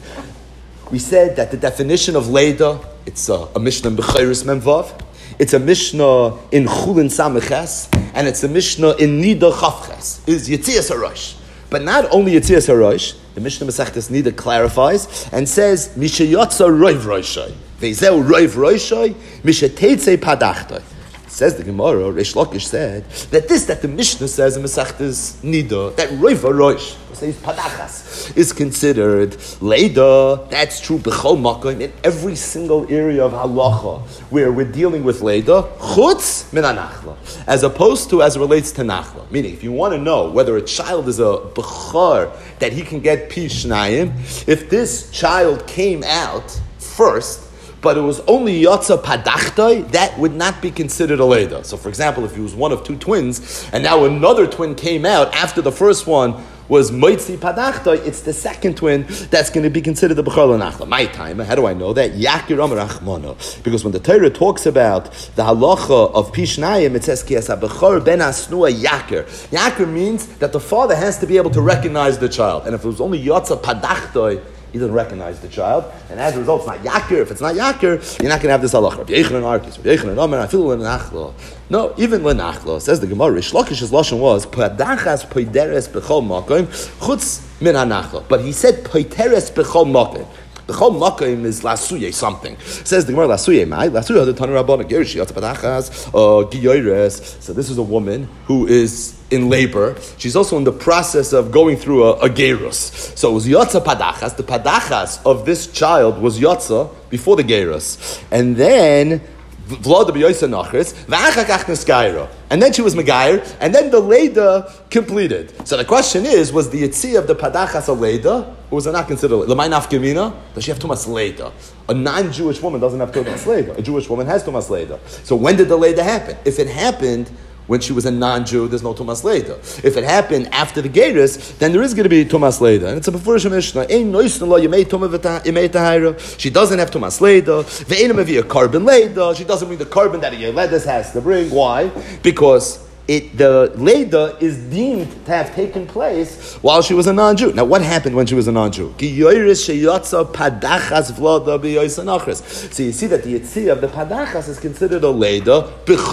We said that the definition of Leida, it's a, a Mishnah in Bechayros Memvav, it's a Mishnah in Chulin Sameches, and it's a Mishnah in Nida Chavches, is Yitzias Aroish. But not only Yitzias Aroish, the Mishnah Mesechtes Nida clarifies and says, Mishayotza Roiv Roishai, Veizeu Roiv Roishai, Mishateitzei Padachtai. Says the Gemara, Reish Lakish said, that this that the Mishnah says in Mesechtes Nida, that Roiv Roish, says Padachas, is considered Leida. That's true b'chol makom in every single area of halacha where we're dealing with Leida, chutz min anachla, as opposed to as it relates to nachla. Meaning, if you want to know whether a child is a bechar that he can get pi shnayim, if this child came out first but it was only Yotza Padachtoi, that would not be considered a Leda. So for example, if he was one of two twins, and now another twin came out after the first one was Moitzi Padachtoi, it's the second twin that's going to be considered the Bechor L'Nachla. My time, how do I know that? Yakir Amar Achmano. Because when the Torah talks about the halacha of Pishnayim, it says, Ki asa Bechor ben asnua Yakir. Yakir means that the father has to be able to recognize the child. And if it was only Yotza Padachtoi, he doesn't recognize the child, and as a result, it's not yakir. If it's not yakir, you're not going to have this halacha. Rabbi Yochanan Arkis, Rabbi Yochanan Omer, I feel lenachlo. No, even lenachlo. Says the Gemara, Rish Lakish's lashon was padachas poideres bechol makom chutz min hanachlo. But he said poideres bechol makom. Bechol makom is lasuye something. Says the Gemara lasuye mai lasuye the Tanu Rabbana Gerishi Yotza Padachas Giyoires. So this is a woman who is in labor. She's also in the process of going through a, a gerus. So it was Yotza Padachas. The Padachas of this child was Yotza before the gerus. And then Vlada b'yoysa nachris, v'achakach neskaira. And then she was Megair, and then the Leda completed. So the question is, was the Yitzi of the Padachas a Leda, or was it not considered Leda? L'may nafkamina? Does she have Tumas Leda? A non-Jewish woman doesn't have Tumas Leda. A Jewish woman has Tumas Leda. So when did the Leda happen? If it happened when she was a non-Jew, there's no Tumas Leda. If it happened after the Gerus, then there is going to be Tumas Leda. And it's a Befurish Mishnah. She doesn't have Tumas Leda. A carbon Leda. She doesn't bring the carbon that a Yeledes has to bring. Why? Because it the Leda is deemed to have taken place while she was a non-Jew. Now, what happened when she was a non-Jew? So you see that the Yitzi of the Padachas is considered a Leda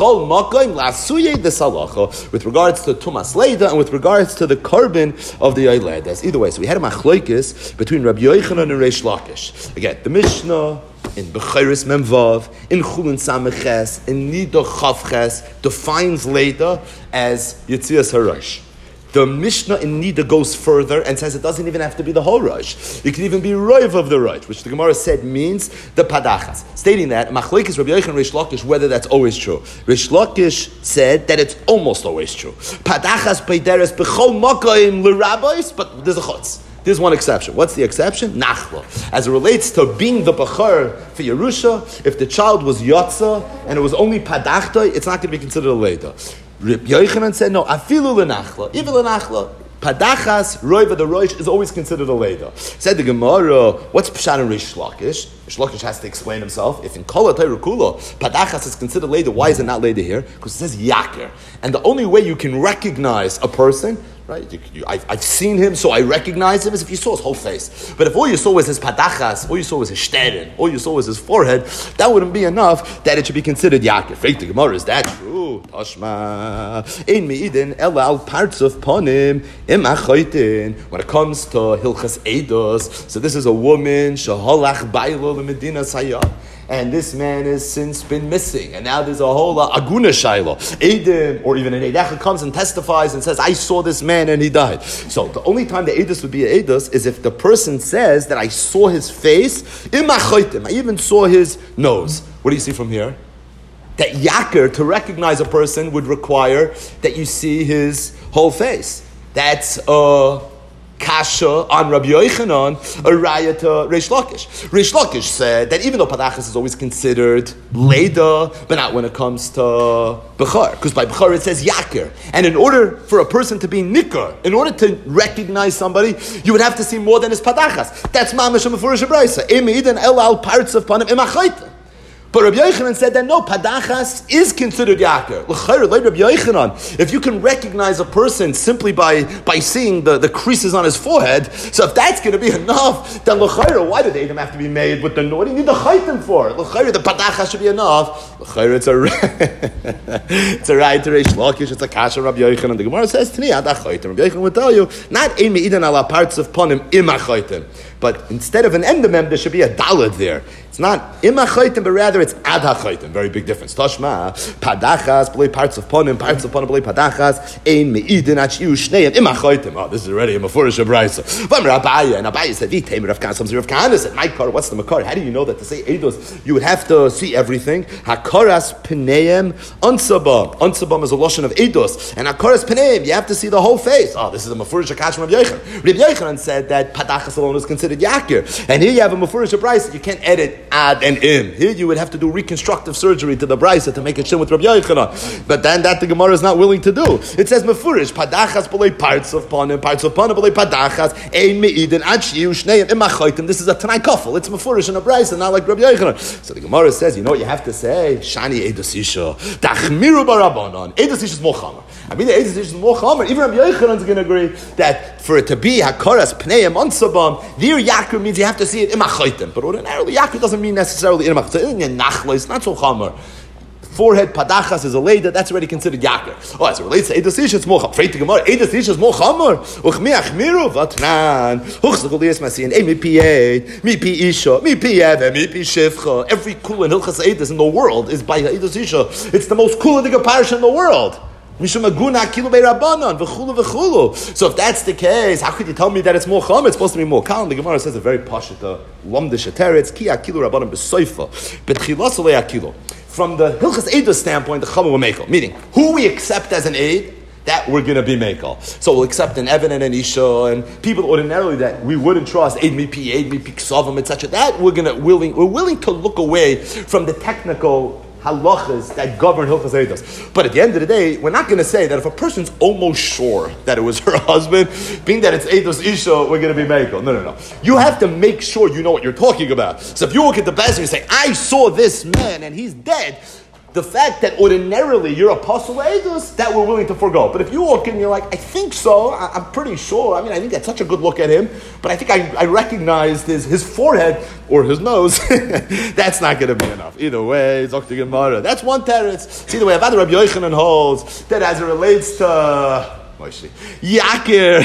with regards to Tumas Leda and with regards to the carbon of the Yeledes. Either way, so we had a machlokes between Rabbi Yochanan and Reish Lakish. Again, the Mishnah in Bechiris Memvav, in Chulin Sameches, in Nida Chavches, defines Leda as Yitzias HaRosh. The Mishnah in Nida goes further and says it doesn't even have to be the whole Rosh. It can even be Roiv of the Rosh, which the Gemara said means the Padachas. Stating that, Machlokes Rabbi Yochanan and Reish Lakish, whether that's always true. Reish Lakish said that it's almost always true. Padachas Peideres B'chol Makayim L'Rabbis, but there's a chutz. There's one exception. What's the exception? Nachla. As it relates to being the Bechor for Yerusha, if the child was Yotza and it was only Padachta, it's not going to be considered a Leda. Rabbi Yochanan said, no, afilu l'nachla. Even l'nachla. Padachas, Roiva the Roish, is always considered a Leda. Said the Gemara, what's Pshat and Reish Lakish? Reish Lakish has to explain himself. If in Kol HaTorah Kula, Padachas is considered Leda, why is it not Leda here? Because it says Yaker. And the only way you can recognize a person, right? You, you, I've, I've seen him, so I recognize him, as if you saw his whole face. But if all you saw was his Padachas, all you saw was his shterin, all you saw was his forehead, that wouldn't be enough that it should be considered Yaker. Fake the Gemara, is that true? Tashma. Ein me'idin elal parts of ponim im achaitin. When it comes to Hilchas Eidos, so this is a woman, shaholach bailo l'medina sayah. And this man has since been missing. And now there's a whole uh, aguna shayla. Eidim, or even an Eidecha comes and testifies and says, I saw this man and he died. So the only time the Eidus would be an Eidus is if the person says that I saw his face, im achaitim, I even saw his nose. What do you see from here? That yaker, to recognize a person, would require that you see his whole face. That's a kasha on Rabbi Yochanan, a raya to Reish Lakish. Reish Lakish said that even though Padachas is always considered Leda, but not when it comes to Bechor, because by Bechor it says yaker. And in order for a person to be nikar, in order to recognize somebody, you would have to see more than his Padachas. That's mamash mefurish brayso. Emidan elal parts of panim imachayta. But Rabbi Yochanan said that no, Padachas is considered Yaker. L'chayr, like Rabbi Yochanan, if you can recognize a person simply by, by seeing the, the creases on his forehead, so if that's going to be enough, then L'chayr, why do they even have to be made with the naughty? You need the chaytim for it. L'chayr, the Padachas should be enough. L'chayr, it's a it's a right to Reish Lakish, it's a kasha Rabbi Yochanan. The Gemara says, Tni ad achaytim. Rabbi Yochanan would tell you, not ein me'idan ala parts of ponim im achaytim. But instead of an endemem, there should be a dalad there. It's not im achaytim, but rather it's ad hachaytim. Very big difference. Tashma, padachas, b'lei parts of ponim, parts of ponim, b'lei padachas, ein me'idin achiu shneim im achaytim. Oh, this is already a mafurish abrayso. V'am Rabaya, and Abaya said, v'teimer Rav Kahana, some Rav Kahana said, my car, what's the makar? How do you know that to say eidos, you would have to see everything? Hakaras pneim ansabam. Ansabam is a lotion of eidos. And hakaras pneim, you have to see the whole face. Oh, this is a mafurish akash from Rabbi Yochanan. Rabbi Yochanan said that padachas alone is considered considered yakir. And here you have a mefurish brisa. You can't edit ad and im. Here you would have to do reconstructive surgery to the brisa to make it shin with Rabbi Yochanan. But then that the Gemara is not willing to do. It says mefurish padachas b'lei parts of panim, parts of panim b'lei padachas ein meidin ad shiu shneim imachaytim. This is a tanai kafel. It's mefurish in a brisa, not like Rabbi Yochanan. So the Gemara says, you know what you have to say? Shani edus isha tachmiru barabanan. Edus isha is more chamer. I mean, the edus isha is more chamer. Even Rabbi Yochanan is going to agree that for it to be hakaras pneim ansabam, there yakir means you have to see it imachaytim. But ordinarily, yakir doesn't mean necessarily imachaytim. It's not so chamer. Forehead padachas is a leda, that's already considered yakir. Oh, as it relates to edus isha, it's more chamer. Afraid to Gemara, edus isha is more chamer. Uchmi achmiru vatnan. Uchzakol dias masiyin. Ei mi pi eid, mi pi isha, mi pi eve, mi pi shivcha. Every kula in hilchas edus in the world is by edus isha. It's the most kula diga parish in the world. So if that's the case, how could you tell me that it's more chum? It's supposed to be more calm. The Gemara says a very pashita lumdish teretz ki akilu rabbanon b'soifa betchilas olei akilu. From the hilchas edus standpoint, the chum will mekel, meaning who we accept as an aid, that we're going to be mekel. So we'll accept an Evan and an Isha and people ordinarily that we wouldn't trust aid mi pi, aid mi pi ksavim, et cetera. That we're going to willing we're willing to look away from the technical halachas that govern hilchas edus. But at the end of the day, we're not going to say that if a person's almost sure that it was her husband, being that it's edus isha, we're going to be mekel. No, no, no. You have to make sure you know what you're talking about. So if you look at the best and you say, I saw this man and he's dead, the fact that ordinarily you're apostle edus, that we're willing to forego. But if you walk in and you're like, I think so, I, I'm pretty sure, I mean, I think that's such a good look at him, but I think I, I recognized his, his forehead or his nose, that's not going to be enough. Either way, Zokti Gemara. That's one teretz. See the way Avad Rabbi Yochanan holds, that as it relates to Yakir.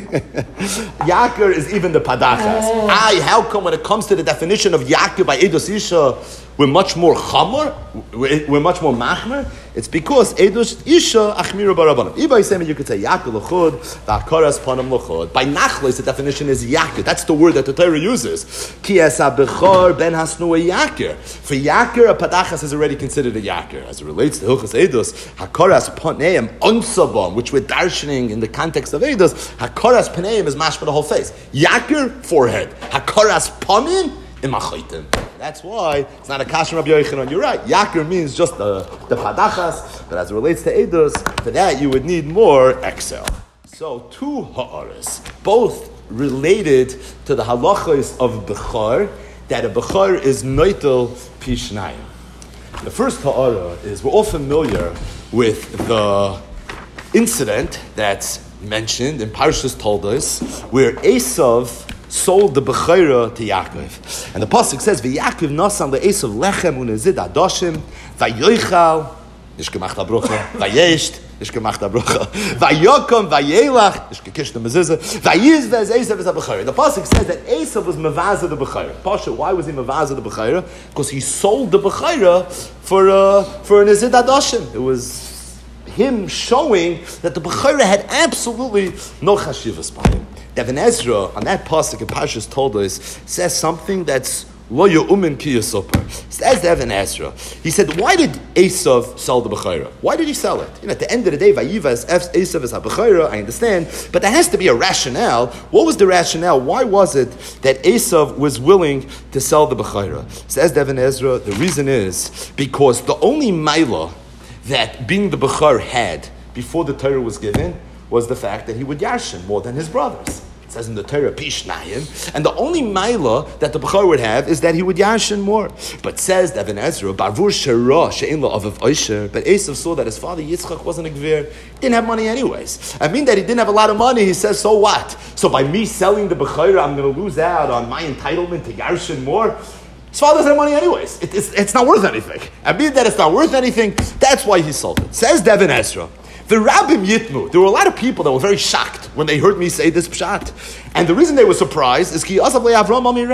Yakir is even the padachas. I, how come when it comes to the definition of Yakir by edus isha, we're much more chamor, we're, we're much more machmer? It's because edus isha achmiru barabanim. Ibai semi, you could say Yakir l'chud, v'akaras panam l'chud. By nachlis, the definition is Yakir. That's the word that the Torah uses. Ki es ha-bechor ben hasnu Yakir. For Yakir, a padachas is already considered a Yakir. As it relates to hilchas edus, hakaras paneim unsabam, which we're darshaning in the context of edus, hakaras paneim is mashma the whole face. Yakir, forehead. Hakaras panim, imachaitim. That's why it's not a kasher Rabbi Yochanan. You're right. Yakir means just the, the padachas, but as it relates to edus, for that you would need more excel. So two ha'aras, both related to the halachos of bechar, that a bechar is noitel pishnayim. The first ha'ara is we're all familiar with the incident that's mentioned in Parshas Toldos, where Esav sold the Bechira to Yaakov. And the Pasuk says, V'Yaakov nasan le'Esav lechem u'nezid adoshim, v'yoichal, ish gemacht abrucha, v'yesht, ish gemacht abrucha, v'yokom, v'yelach, ish gekish the mezuzah, v'yiz v'ez Esav is a Bechira. The Pasuk says that Esav was mevazah the Bechira. Pasha, why was he mevazah the Bechira? Because he sold the Bechira for, uh, for an nezid adoshim. It was him showing that the Bechira had absolutely no chashivas by him. Even Ezra, on that pasuk in Parshas Toldos, says something that's lo yu'umin ki yisopar. Says Even Ezra, he said, why did Esav sell the Bechira? Why did he sell it? You know, at the end of the day, Vayivas Esav is a Bechira, I understand, but there has to be a rationale. What was the rationale? Why was it that Esav was willing to sell the Bechira? Says Even Ezra, the reason is because the only maila that being the Bechar had before the Torah was given was the fact that he would yarshin more than his brothers. It says in the Torah, Pishnayim, and the only maila that the Bechar would have is that he would yarshin more. But says Even Ezra, Barvur Shera She'en Lo Avav Oisher, but Esav saw that his father Yitzchak wasn't a gvir, didn't have money anyways. I mean that he didn't have a lot of money, he says, so what? So by me selling the Bechar, I'm going to lose out on my entitlement to yarshin more? His father doesn't have money anyways. It, it's, it's not worth anything. I mean that it's not worth anything, that's why he sold it. Says Even Ezra, the Rabbim Yitmu, there were a lot of people that were very shocked when they heard me say this pshat. And the reason they were surprised is because we know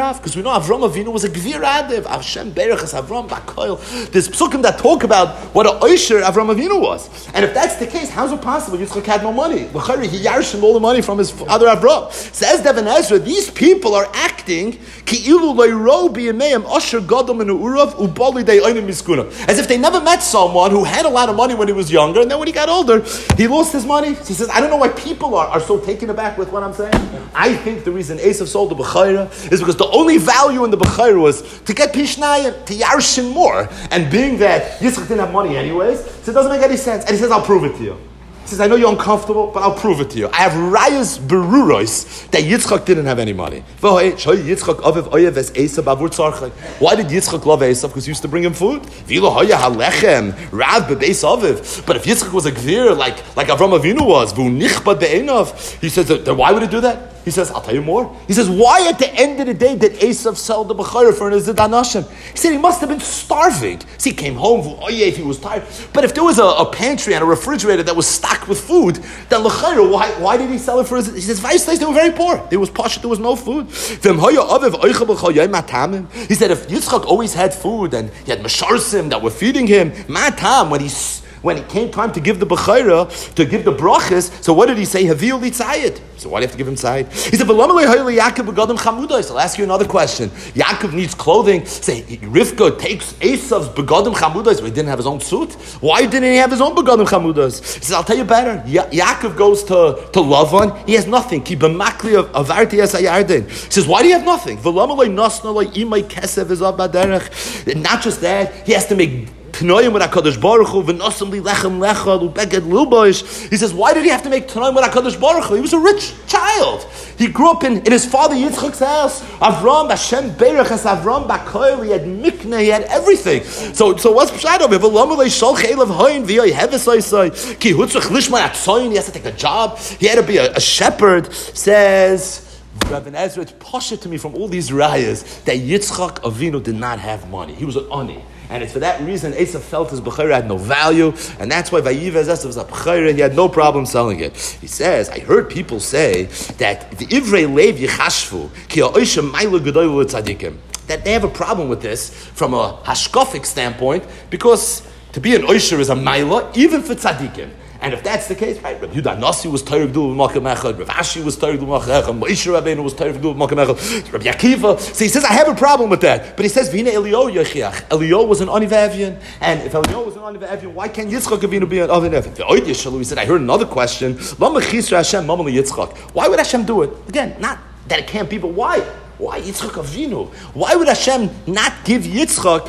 Avram Avinu was a Gvir Adev, Hashem Berachas Avram Bakoil. There's psukim that talk about what a Oisher Avram Avinu was. And if that's the case, how's it possible Yitzchak had no money? He yarshed all the money from his father Avram. Says Even Ezra, these people are acting as if they never met someone who had a lot of money when he was younger, and then when he got older, he lost his money. He says, I don't know why people are, are so taken aback with what I'm saying. I I think the reason Esav sold the Bechayra is because the only value in the Bechayra was to get Pishnayim, to Yarshin more. And being that Yitzchak didn't have money anyways, so it doesn't make any sense. And he says, I'll prove it to you. He says, I know you're uncomfortable, but I'll prove it to you. I have rayas beruros that Yitzchak didn't have any money. Why did Yitzchak love Esav? Because he used to bring him food. But if Yitzchak was a gvir, like, like Avram Avinu was, he says, then why would he do that? He says, I'll tell you more. He says, why at the end of the day did Esav sell the Bechayra for an Azid Anashim? He said he must have been starving. See, he came home, oh yeah, if he was tired. But if there was a, a pantry and a refrigerator that was stocked with food, then L'chayra, why, why did he sell it for Azid? He says, Vaistais, they were very poor. There was posh, there was no food. He said, if Yitzchak always had food and he had Mesharsim that were feeding him, Matam, when he When it came time to give the Bechayra, to give the brachas, so what did he say? Haviu li tzayid. So why do you have to give him tzayid? He said, I'll ask you another question. Yaakov needs clothing. Say, Rivka takes Esav's begadim chamudas, but he didn't have his own suit. Why didn't he have his own begadim chamudas? He says, I'll tell you better. Ya- Yaakov goes to, to Lavan, he has nothing. Ki b'makli of avarti es hayarden. He says, why do you have nothing? Not just that, he has to make Tanoim with HaKadosh Baruch Hu, v'nosam li lechem lecha, l'beged lilboish. He says, why did he have to make Tanoim with HaKadosh Baruch Hu? He was a rich child. He grew up in, in his father Yitzchak's house. Avram, Hashem Berach has Avram Bakoil. He had mikneh, he had everything. So, so what's Pshat of it? V'lama le sholch elav hoyin v'yoy hevesoisai. Ki hutzach lishma atzoyin. He has to take a job. He had to be a, a shepherd. Says Rabbi Ezra, it's pasha to me from all these rayas that Yitzchak Avinu did not have money. He was an ani. And it's for that reason Esav felt his Bechayra had no value, and that's why Vayivaz Esav was a Bechayra, and he had no problem selling it. He says, I heard people say that the Ivrei Lev Yechashvu, ki ha'oisha mayla gedoyla tzadikim, that they have a problem with this from a hashkafic standpoint, because to be an oisher is a mayla, even for tzadikim. And if that's the case, right, Rabbi Yudah Nasi was Torah Gdul B'Makom Echad, Rav Ashi was Torah Gdul B'Makom Echad, Moshe Rabbeinu was Torah Gdul B'Makom Echad, Rabbi Akiva. So he says, I have a problem with that. But he says, V'hine Elio Yechiach. Elio was an Onivavian, and if Elio was an Onivavian, why can't Yitzchak Avinu be an Onivavian? The Oid Yishalu, he said, I heard another question. Lama Chisra Hashem Mamali Yitzchak. Why would Hashem do it? Again, not that it can't be, but why? Why Yitzchak Avinu? Why would Hashem not give Yitzchak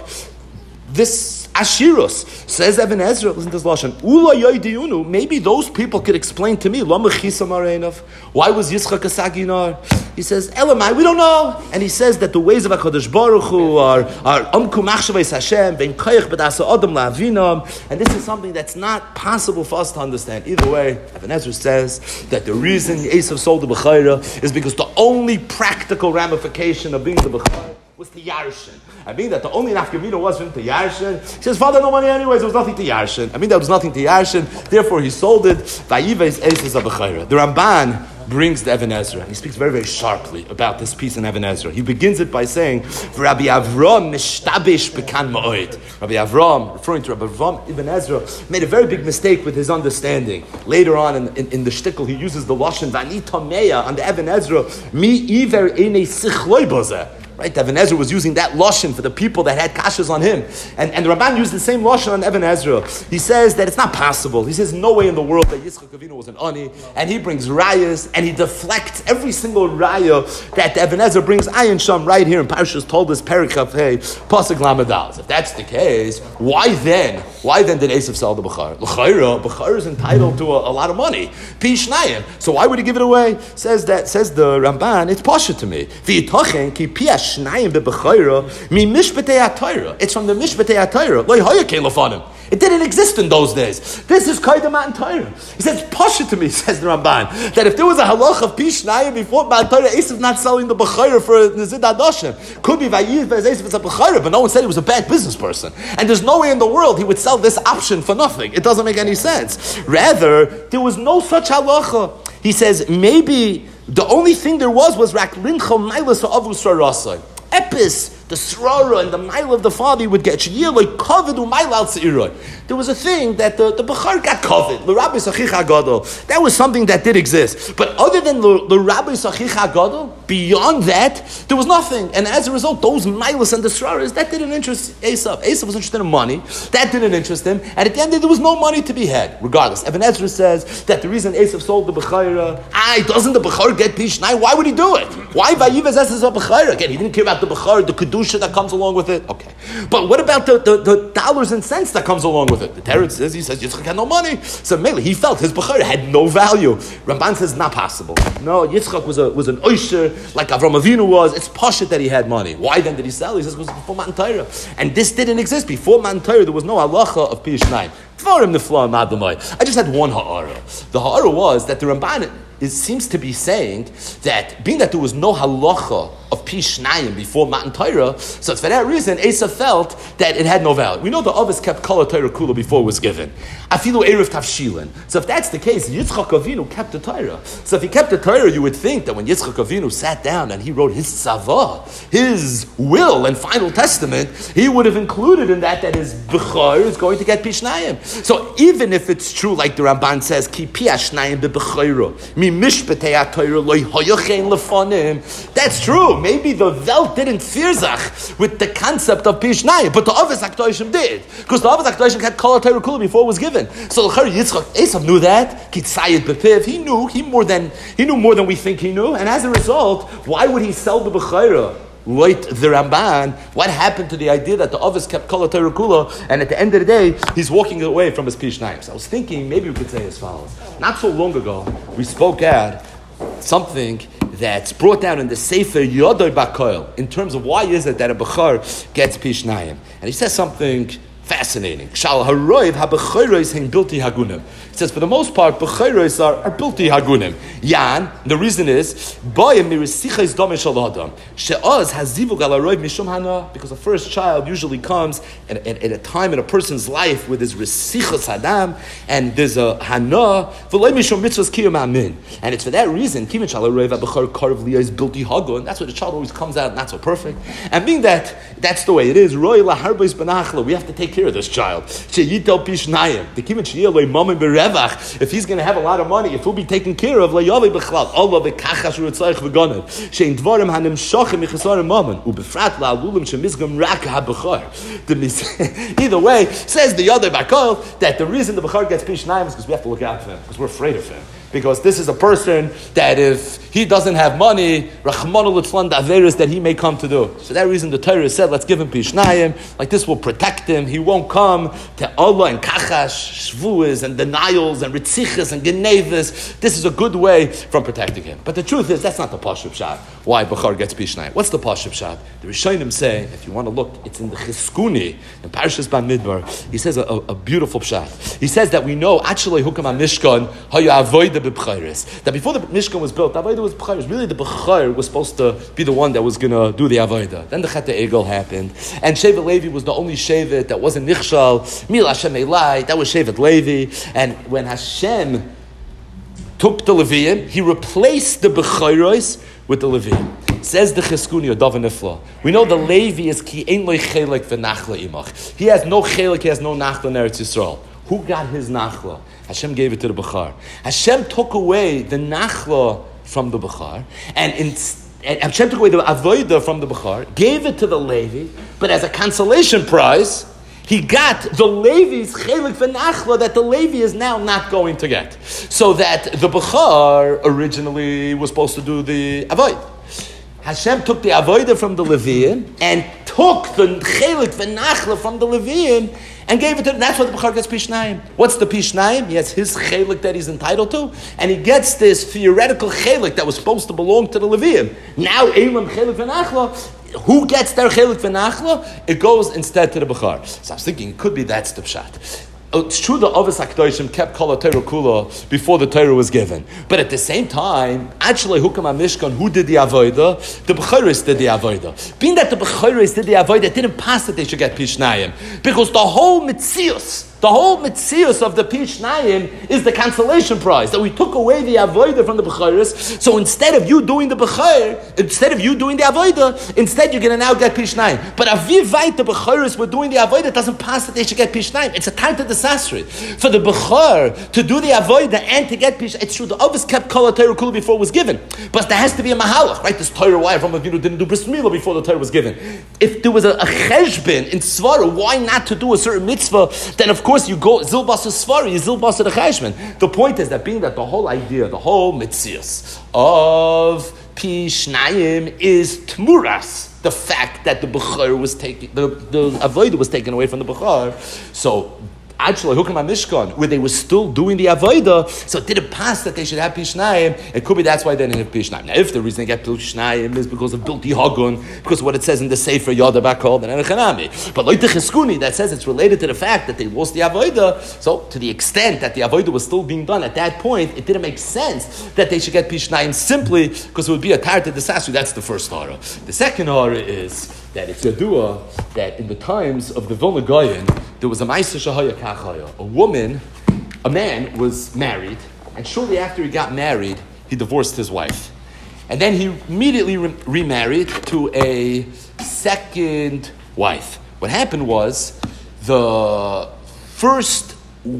this Ashirus? Says Ibn Ezra, listen to this lashon. Ula yoydiyunu. Maybe those people could explain to me. Lama chisa mareinov. Why was Yitzchak a saginar? He says, Elamai, we don't know. And he says that the ways of HaKadosh Baruch Hu are are amku machshavais Hashem ben koyach b'dasa adam la'avinam. And this is something that's not possible for us to understand. Either way, Ibn Ezra says that the reason Esav sold the Bechayra is because the only practical ramification of being the Bechayra was the Yarshin. I mean that the only nafkamina was for him to Yarshin. He says, Father, no money anyways, there was nothing to Yarshin. I mean there was nothing to Yarshin, therefore he sold it. Vayives Esav Bechayra. The Ramban brings the Ibn Ezra, and he speaks very, very sharply about this piece in Ibn Ezra. He begins it by saying, Rabbi Avram mishtabish bekan ma'oid. Rabbi Avram, referring to Rabbi Avram, Ibn Ezra, made a very big mistake with his understanding. Later on in, in, in the shtickle, he uses the lashon v'ani tameya on the Ibn Ezra, mi iver enei sichloi bozeh. Right, Ibn Ezra was using that lashon for the people that had kashas on him, and and the Ramban used the same lashon on Ibn Ezra. He says that it's not possible. He says no way in the world that Yitzchak Avinu was an ani, and he brings rayas and he deflects every single raya that Ibn Ezra brings. Ayin Sham right here in Parshas told us Perikaf Hey Pasuk Lamadal. If that's the case, why then? Why then did Esav sell the Bechayra? L'chayra, Bechayra is entitled to a, a lot of money. Pi Shnayim. So why would he give it away? Says that says the Ramban. It's pasha to me. V'yitochen ki pi Shnayim beBechayra mi mishpatei HaTorah. It's from the mishpatei HaTorah. Lo haya kelefanim. It didn't exist in those days. This is Kaida Matan Torah. He says, pasha to me, says the Ramban, that if there was a halach of Pi Shnayim before Matan Torah, Esav not selling the Bechayra for Nizid Adoshem. Could be Vayiv Bez Esav it's a Bechayra, but no one said he was a bad business person. And there's no way in the world he would sell this option for nothing. It doesn't make any sense. Rather, there was no such halacha. He says, maybe the only thing there was was Rak Lincha Mailas Avu Sarasai. Epis, the srara and the mile of the father would get like covered There was a thing that the, the Bechar got covered. The Rabbi Sachich HaGadol. That was something that did exist. But other than the, the Rabbi Sachich HaGadol, Beyond that, there was nothing. And as a result, those Milas and the Sraras, that didn't interest Esav. Esav was interested in money. That didn't interest him. And at the end, there was no money to be had, regardless. Even Ezra says that the reason Esav sold the Bechayra, ah, doesn't the Bechayra get Pishnai? Why would he do it? Why Vayivaz Esas a Bechayra? Again, he didn't care about the Bechayra, the Kedusha that comes along with it. Okay. But what about the, the, the dollars and cents that comes along with it? The Teretz says, he says, Yitzchak had no money. So mainly, he felt his Bechayra had no value. Ramban says, not possible. No, Yitzchak was, a, was an Oisher, like Avram Avinu was. It's poshut that he had money. Why then did he sell? He says, it was before Matan Torah. And this didn't exist. Before Matan Torah, there was no halacha of Pi Shnayim. I just had one ha'ara. The ha'ara was that the Ramban it seems to be saying that being that there was no halacha of Pi Shnayim before Matan Torah, so for that reason, Esav felt that it had no value. We know the Avos kept Kol Torah Kula before it was given. Afilu Erev Tavshilin. So if that's the case, Yitzchak Avinu kept the Torah. So if he kept the Torah, you would think that when Yitzchak Avinu sat down and he wrote his Tzava, his will and final testament, he would have included in that that his Bechor is going to get Pi Shnayim. So even if it's true, like the Ramban says, Ki Pi Shnayim beBechora, Mi Mishpetei HaTorah Lo Hoyochein Lefonim, that's true. Maybe the Welt didn't firzach with the concept of Pi Shnayim, but the Avos HaKadoshim did. Because the Avos HaKadoshim had Kol Torah Kula before it was given. So Yitzchak, Esav knew that. Kitzayit Bepiv, he knew, he more than he knew more than we think he knew. And as a result, why would he sell the Bechayra? Like the Ramban, what happened to the idea that the Avos kept Kol Torah Kula, and at the end of the day, he's walking away from his Pi Shnayim? So I was thinking, maybe we could say as follows. Not so long ago, we spoke out something that's brought down in the Sefer Yodoi Bakoil in terms of why is it that a Bechor gets Pi Shnayim. And he says something fascinating. Shal haroiv ha-bechayros hein bilti hagunim. It says, for the most part, bechayros are, are bilti hagunim. Yan, the reason is, boyim mirisiches dome shal adam. She'oz hazivug al haroiv mishum hana, because the first child usually comes at, at, at a time in a person's life where there's risichas adam, and there's a hana, v'loi mishum mitzvahs kiyum amin. And it's for that reason, kivin shal haroiv ha-bechar karv liya is bilti hagun. That's why the child always comes out not so perfect. And being that, that's the way it is, roi la harbois benachla, we have to take care of this child. If he's going to have a lot of money, if he'll be taken care of, either way, says the other Bakol that the reason the Bechor gets Pi Shnayim is because we have to look out for him, because we're afraid of him. Because this is a person that if he doesn't have money, Rachmanu Litzlan Daveris, that he may come to do. So that reason the Torah said, let's give him Pi Shnayim, like this will protect him. He won't come to Allah and Kachash, Shvuas and denials and Ritzichas and Genevas. This is a good way from protecting him. But the truth is, that's not the Pashut Pshat, why Bechor gets Pi Shnayim. What's the Pashut Pshat? The Rishonim say, if you want to look, it's in the Chizkuni, in Parshas Bamidbar. He says a, a, a beautiful Pshat. He says that we know, actually, Hukam HaMishkan, Haya Avoida that before the Mishkan was built, the Avodah was B'chayres. Really, the B'chayr was supposed to be the one that was going to do the Avodah. Then the Chet Egel happened, and Shevet Levi was the only Shevet that wasn't Nichshal. Mil Hashem Elai, that was Shevet Levi. And when Hashem took the Leviim, he replaced the B'chayres with the Leviim. Says the Chizkuni Dav Nifla. We know the Levi is ki ein lo chelek v'nachla imach. He has no chelek, he has no nachla in Eretz Yisrael. Who got his nachla? Hashem gave it to the Bechor. Hashem took away the nachla from the Bechor, and, in, and Hashem took away the avodah from the Bechor, gave it to the Levi, but as a consolation prize, he got the Levi's chelik v'nachla that the Levi is now not going to get. So that the Bechor originally was supposed to do the avodah. Hashem took the avodah from the Leviim and took the chelik v'nachla from the Leviim and gave it to him. That's what the Bechor gets Pi Shnayim. What's the Pi Shnayim? He has his chelik that he's entitled to, and he gets this theoretical chelik that was supposed to belong to the Leviim. Now, Elam chelik v'nachla, who gets their chelik v'nachla? It goes instead to the Bechor. So I was thinking, it could be that's the pshat. It's true the Avos HaKadoshim kept Kol Torah Kula before the Torah was given. But at the same time, actually, Hukam HaMishkan, who did the Avodah? The Bechoros did the Avodah. Being that the Bechoros did the Avodah, it didn't pass that they should get Pi Shnayim. Because the whole Metzius, The whole mitzius of the Pishnayim is the cancellation prize, that we took away the avodah from the B'chayris. So instead of you doing the B'chayr, instead of you doing the avodah, instead you're going to now get Pishnayim. But avivait the B'chayris were doing the avodah doesn't pass that they should get Pishnayim. It's a time to the sasri. For the B'chayr to do the avodah and to get Pishnayim, it's true, the Ovis kept Kol HaTorah Kula before it was given. But there has to be a mahalach, right? This Torah, why Avraham Avinu didn't do Bris Milah before the Torah was given. If there was a, a cheshbin in Svara, why not to do a certain mitzvah? Then of course you go zilbas Svara, you zilbas the cheshbin. The point is that being that the whole idea, the whole mitzias of Pishnayim is tmuras, the fact that the Bechor was taken, the, the avodah was taken away from the Bechor. So actually, Hukum HaMishkan, where they were still doing the avodah, so it didn't pass that they should have Pishnayim. It could be that's why they didn't have Pishnayim. Now, if the reason they get Pishnayim is because of Bilti Hagun, because of what it says in the Sefer Yada Bakol, then Enechanami. But like the Cheskuni, that says it's related to the fact that they lost the avodah, so to the extent that the avodah was still being done at that point, it didn't make sense that they should get Pishnayim simply because it would be a tar to the sasu. That's the first hara. The second hara is that it's Yadua that in the times of the Vilna Gaon, there was a Ma'aseh Shahaya Kachaya. A woman, a man was married, and shortly after he got married, he divorced his wife. And then he immediately re- remarried to a second wife. What happened was, the first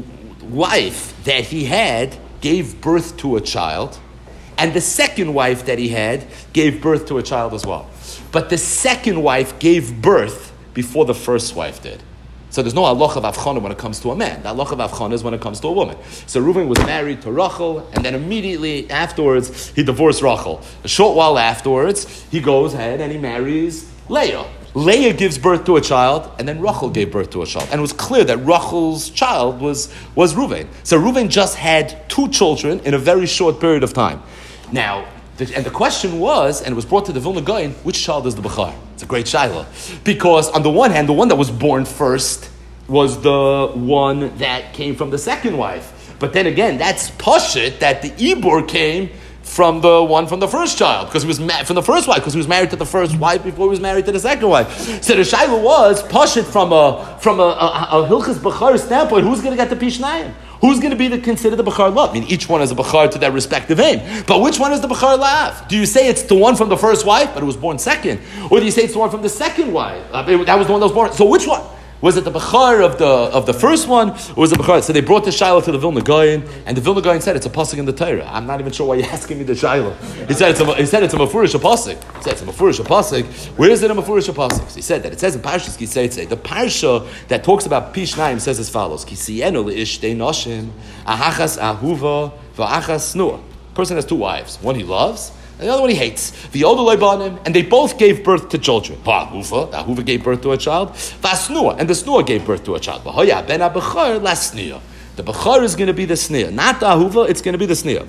wife that he had gave birth to a child, and the second wife that he had gave birth to a child as well. But the second wife gave birth before the first wife did. So there's no halacha of avchana when it comes to a man. The halacha of avchana is when it comes to a woman. So Reuven was married to Rachel, and then immediately afterwards, he divorced Rachel. A short while afterwards, he goes ahead and he marries Leah. Leah gives birth to a child, and then Rachel gave birth to a child. And it was clear that Rachel's child was, was Reuven. So Reuven just had two children in a very short period of time. Now, The, and the question was, and it was brought to the Vilna Gaon, which child is the Bechar? It's a great shaila. Because on the one hand, the one that was born first was the one that came from the second wife. But then again, that's pashit that the Ibor came from the one from the first child, because he was ma- from the first wife, because he was married to the first wife before he was married to the second wife. So the shaila was pashit from a from a, a, a Hilchas Bechar standpoint. Who's going to get the Pishnayim? Who's going to be the, considered the Bechar Lav? I mean, each one is a Bechar to their respective aim. But which one is the Bechar Lav? Do you say it's the one from the first wife, but it was born second? Or do you say it's the one from the second wife? Uh, that was the one that was born. So which one? Was it the Bechar of the of the first one, or was it the Bechar? So they brought the Shiloh to the Vilna Gaon, and the Vilna Gaon said it's a pasuk in the Torah. I'm not even sure why you're asking me the Shiloh. He said it's a, he said it's a mafurish pasuk. He said it's a mafurish pasuk. Where is it a mafurish pasuk? So he said that it says in Parshas Kiseitze. The parsha that talks about Pishnayim says as follows: Kisiyenu leishtei noshim ahachas ahuva va'achas snua. Person has two wives. One he loves, and the other one he hates. The Odolaybanim, and they both gave birth to children. Va'ahuva, the Ahuva gave birth to a child. Va'asnua, and the Snua gave birth to a child. V'hoya ben ha'bechar lasnua. The Bechar is going to be the Sneah. Not the Ahuva, it's going to be the Sneah.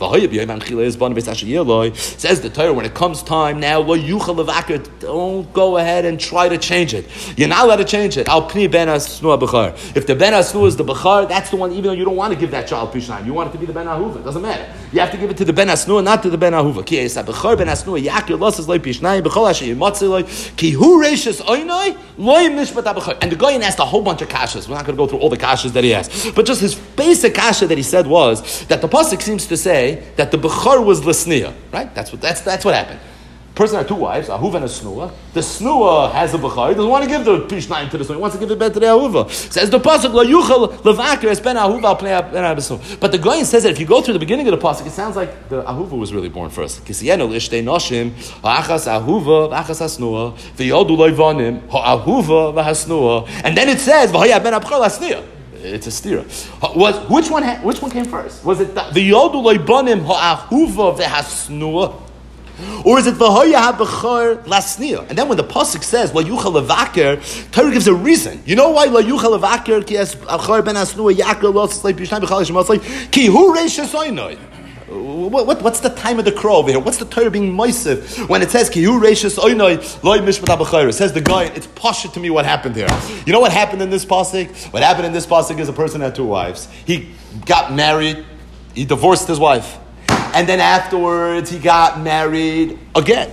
Says the Torah, when it comes time now, don't go ahead and try to change it. You're not allowed to change it. Al Pni ben Asnua Bechar. If the ben Asnua is the Bechar, that's the one, even though you don't want to give that child Pishnayim. You want it to be the ben Ahuva. It doesn't matter. You have to give it to the ben Asnua, not to the ben Ahuva. Ki Esa Bechar ben Asnua Yakir Losses Loi Pishnayim Bechol Asher Yimatzi Loi Ki Hu Reishis Oinoi Loi Mishpat HaBechar. And the guy asked a whole bunch of kashas. We're not going to go through all the kashas that he asked. But just his basic kasha that he said was that the pasuk seems to say that the Bechar was l'sniya, right? That's what that's that's what happened. Person had two wives, Ahuva and a Snua. The Snua has a Bechar. He doesn't want to give the Pishnayim to the Snua. He wants to give it back to the Ahuva. Says the pasuk la yuchal levaker es ben Ahuva al pnei ben Abisnua. But the Goyen says that if you go through the beginning of the pasuk, it sounds like the Ahuva was really born first. Kisiyenu l'ishtei noshim ha'achas Ahuva v'achas Hasnua v'yodu loivanim ha'Ahuva v'Hasnua. And then it says v'haya ben Abchol Hasniyah. It's a stira. Was which one? Ha, which one came first? Was it the Yodu Loibanim Ha'ahuva V'Hasnua, or is it V'Hoya HaBechar Lasniyah? And then when the pasuk says La Yuchal Levaker, Torah gives a reason. You know why La Yuchal Levaker Ki Es Achar Ben Hasnua Yakar Los Slei Pishnayim B'Chal Shematzlei Ki Hu Reishas Oinoi. What, what, what's the time of the crow over here? What's the Torah being moisiv when it says Ki Hu Reishas Oinoi Loi Mishpat HaBechar? It says the guy. It's pasha to me what happened here. You know what happened in this pasuk? What happened in this pasuk is a person had two wives. He got married. He divorced his wife. And then afterwards, he got married again. The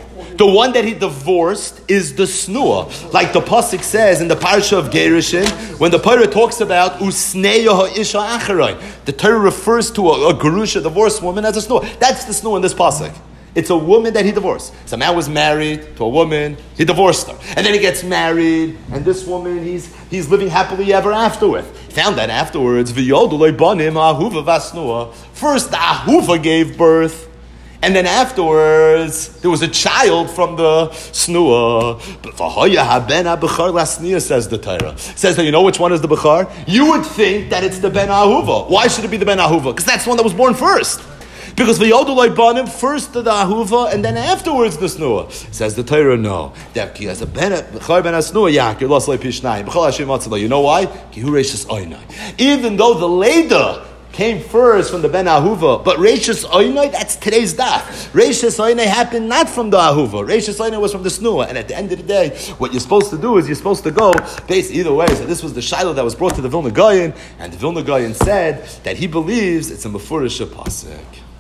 The one that he divorced is the snua. Like the pasuk says in the parsha of Gerushin, when the Torah talks about usneya ha'isha acharai, the Torah refers to a, a gerusha, divorced woman, as a snua. That's the snua in this pasuk. It's a woman that he divorced. So a man was married to a woman, he divorced her. And then he gets married, and this woman, he's he's living happily ever after with. Found that afterwards, v'yodulei banim ahuva vasnua. First, the ahuva gave birth, and then afterwards, there was a child from the snua. But v'hoya haben ha-bechar lasniya, says the Torah. Says that you know which one is the bechar? You would think that it's the ben ahuva. Why should it be the ben ahuva? Because that's the one that was born first. Because the Yodulai Banim, first the Ahuva, and then afterwards the Snua. Says the Torah, no. You know why? Even though the Leda came first from the Ben Ahuva, but Reishis Oinai, that's today's daf. Reishis Oinai happened not from the Ahuva. Reishis Oinai was from the Snua. And at the end of the day, what you're supposed to do is you're supposed to go based either way. So this was the Shiloh that was brought to the Vilna Gaon, and the Vilna Gaon said that he believes it's a Mefurish pasuk.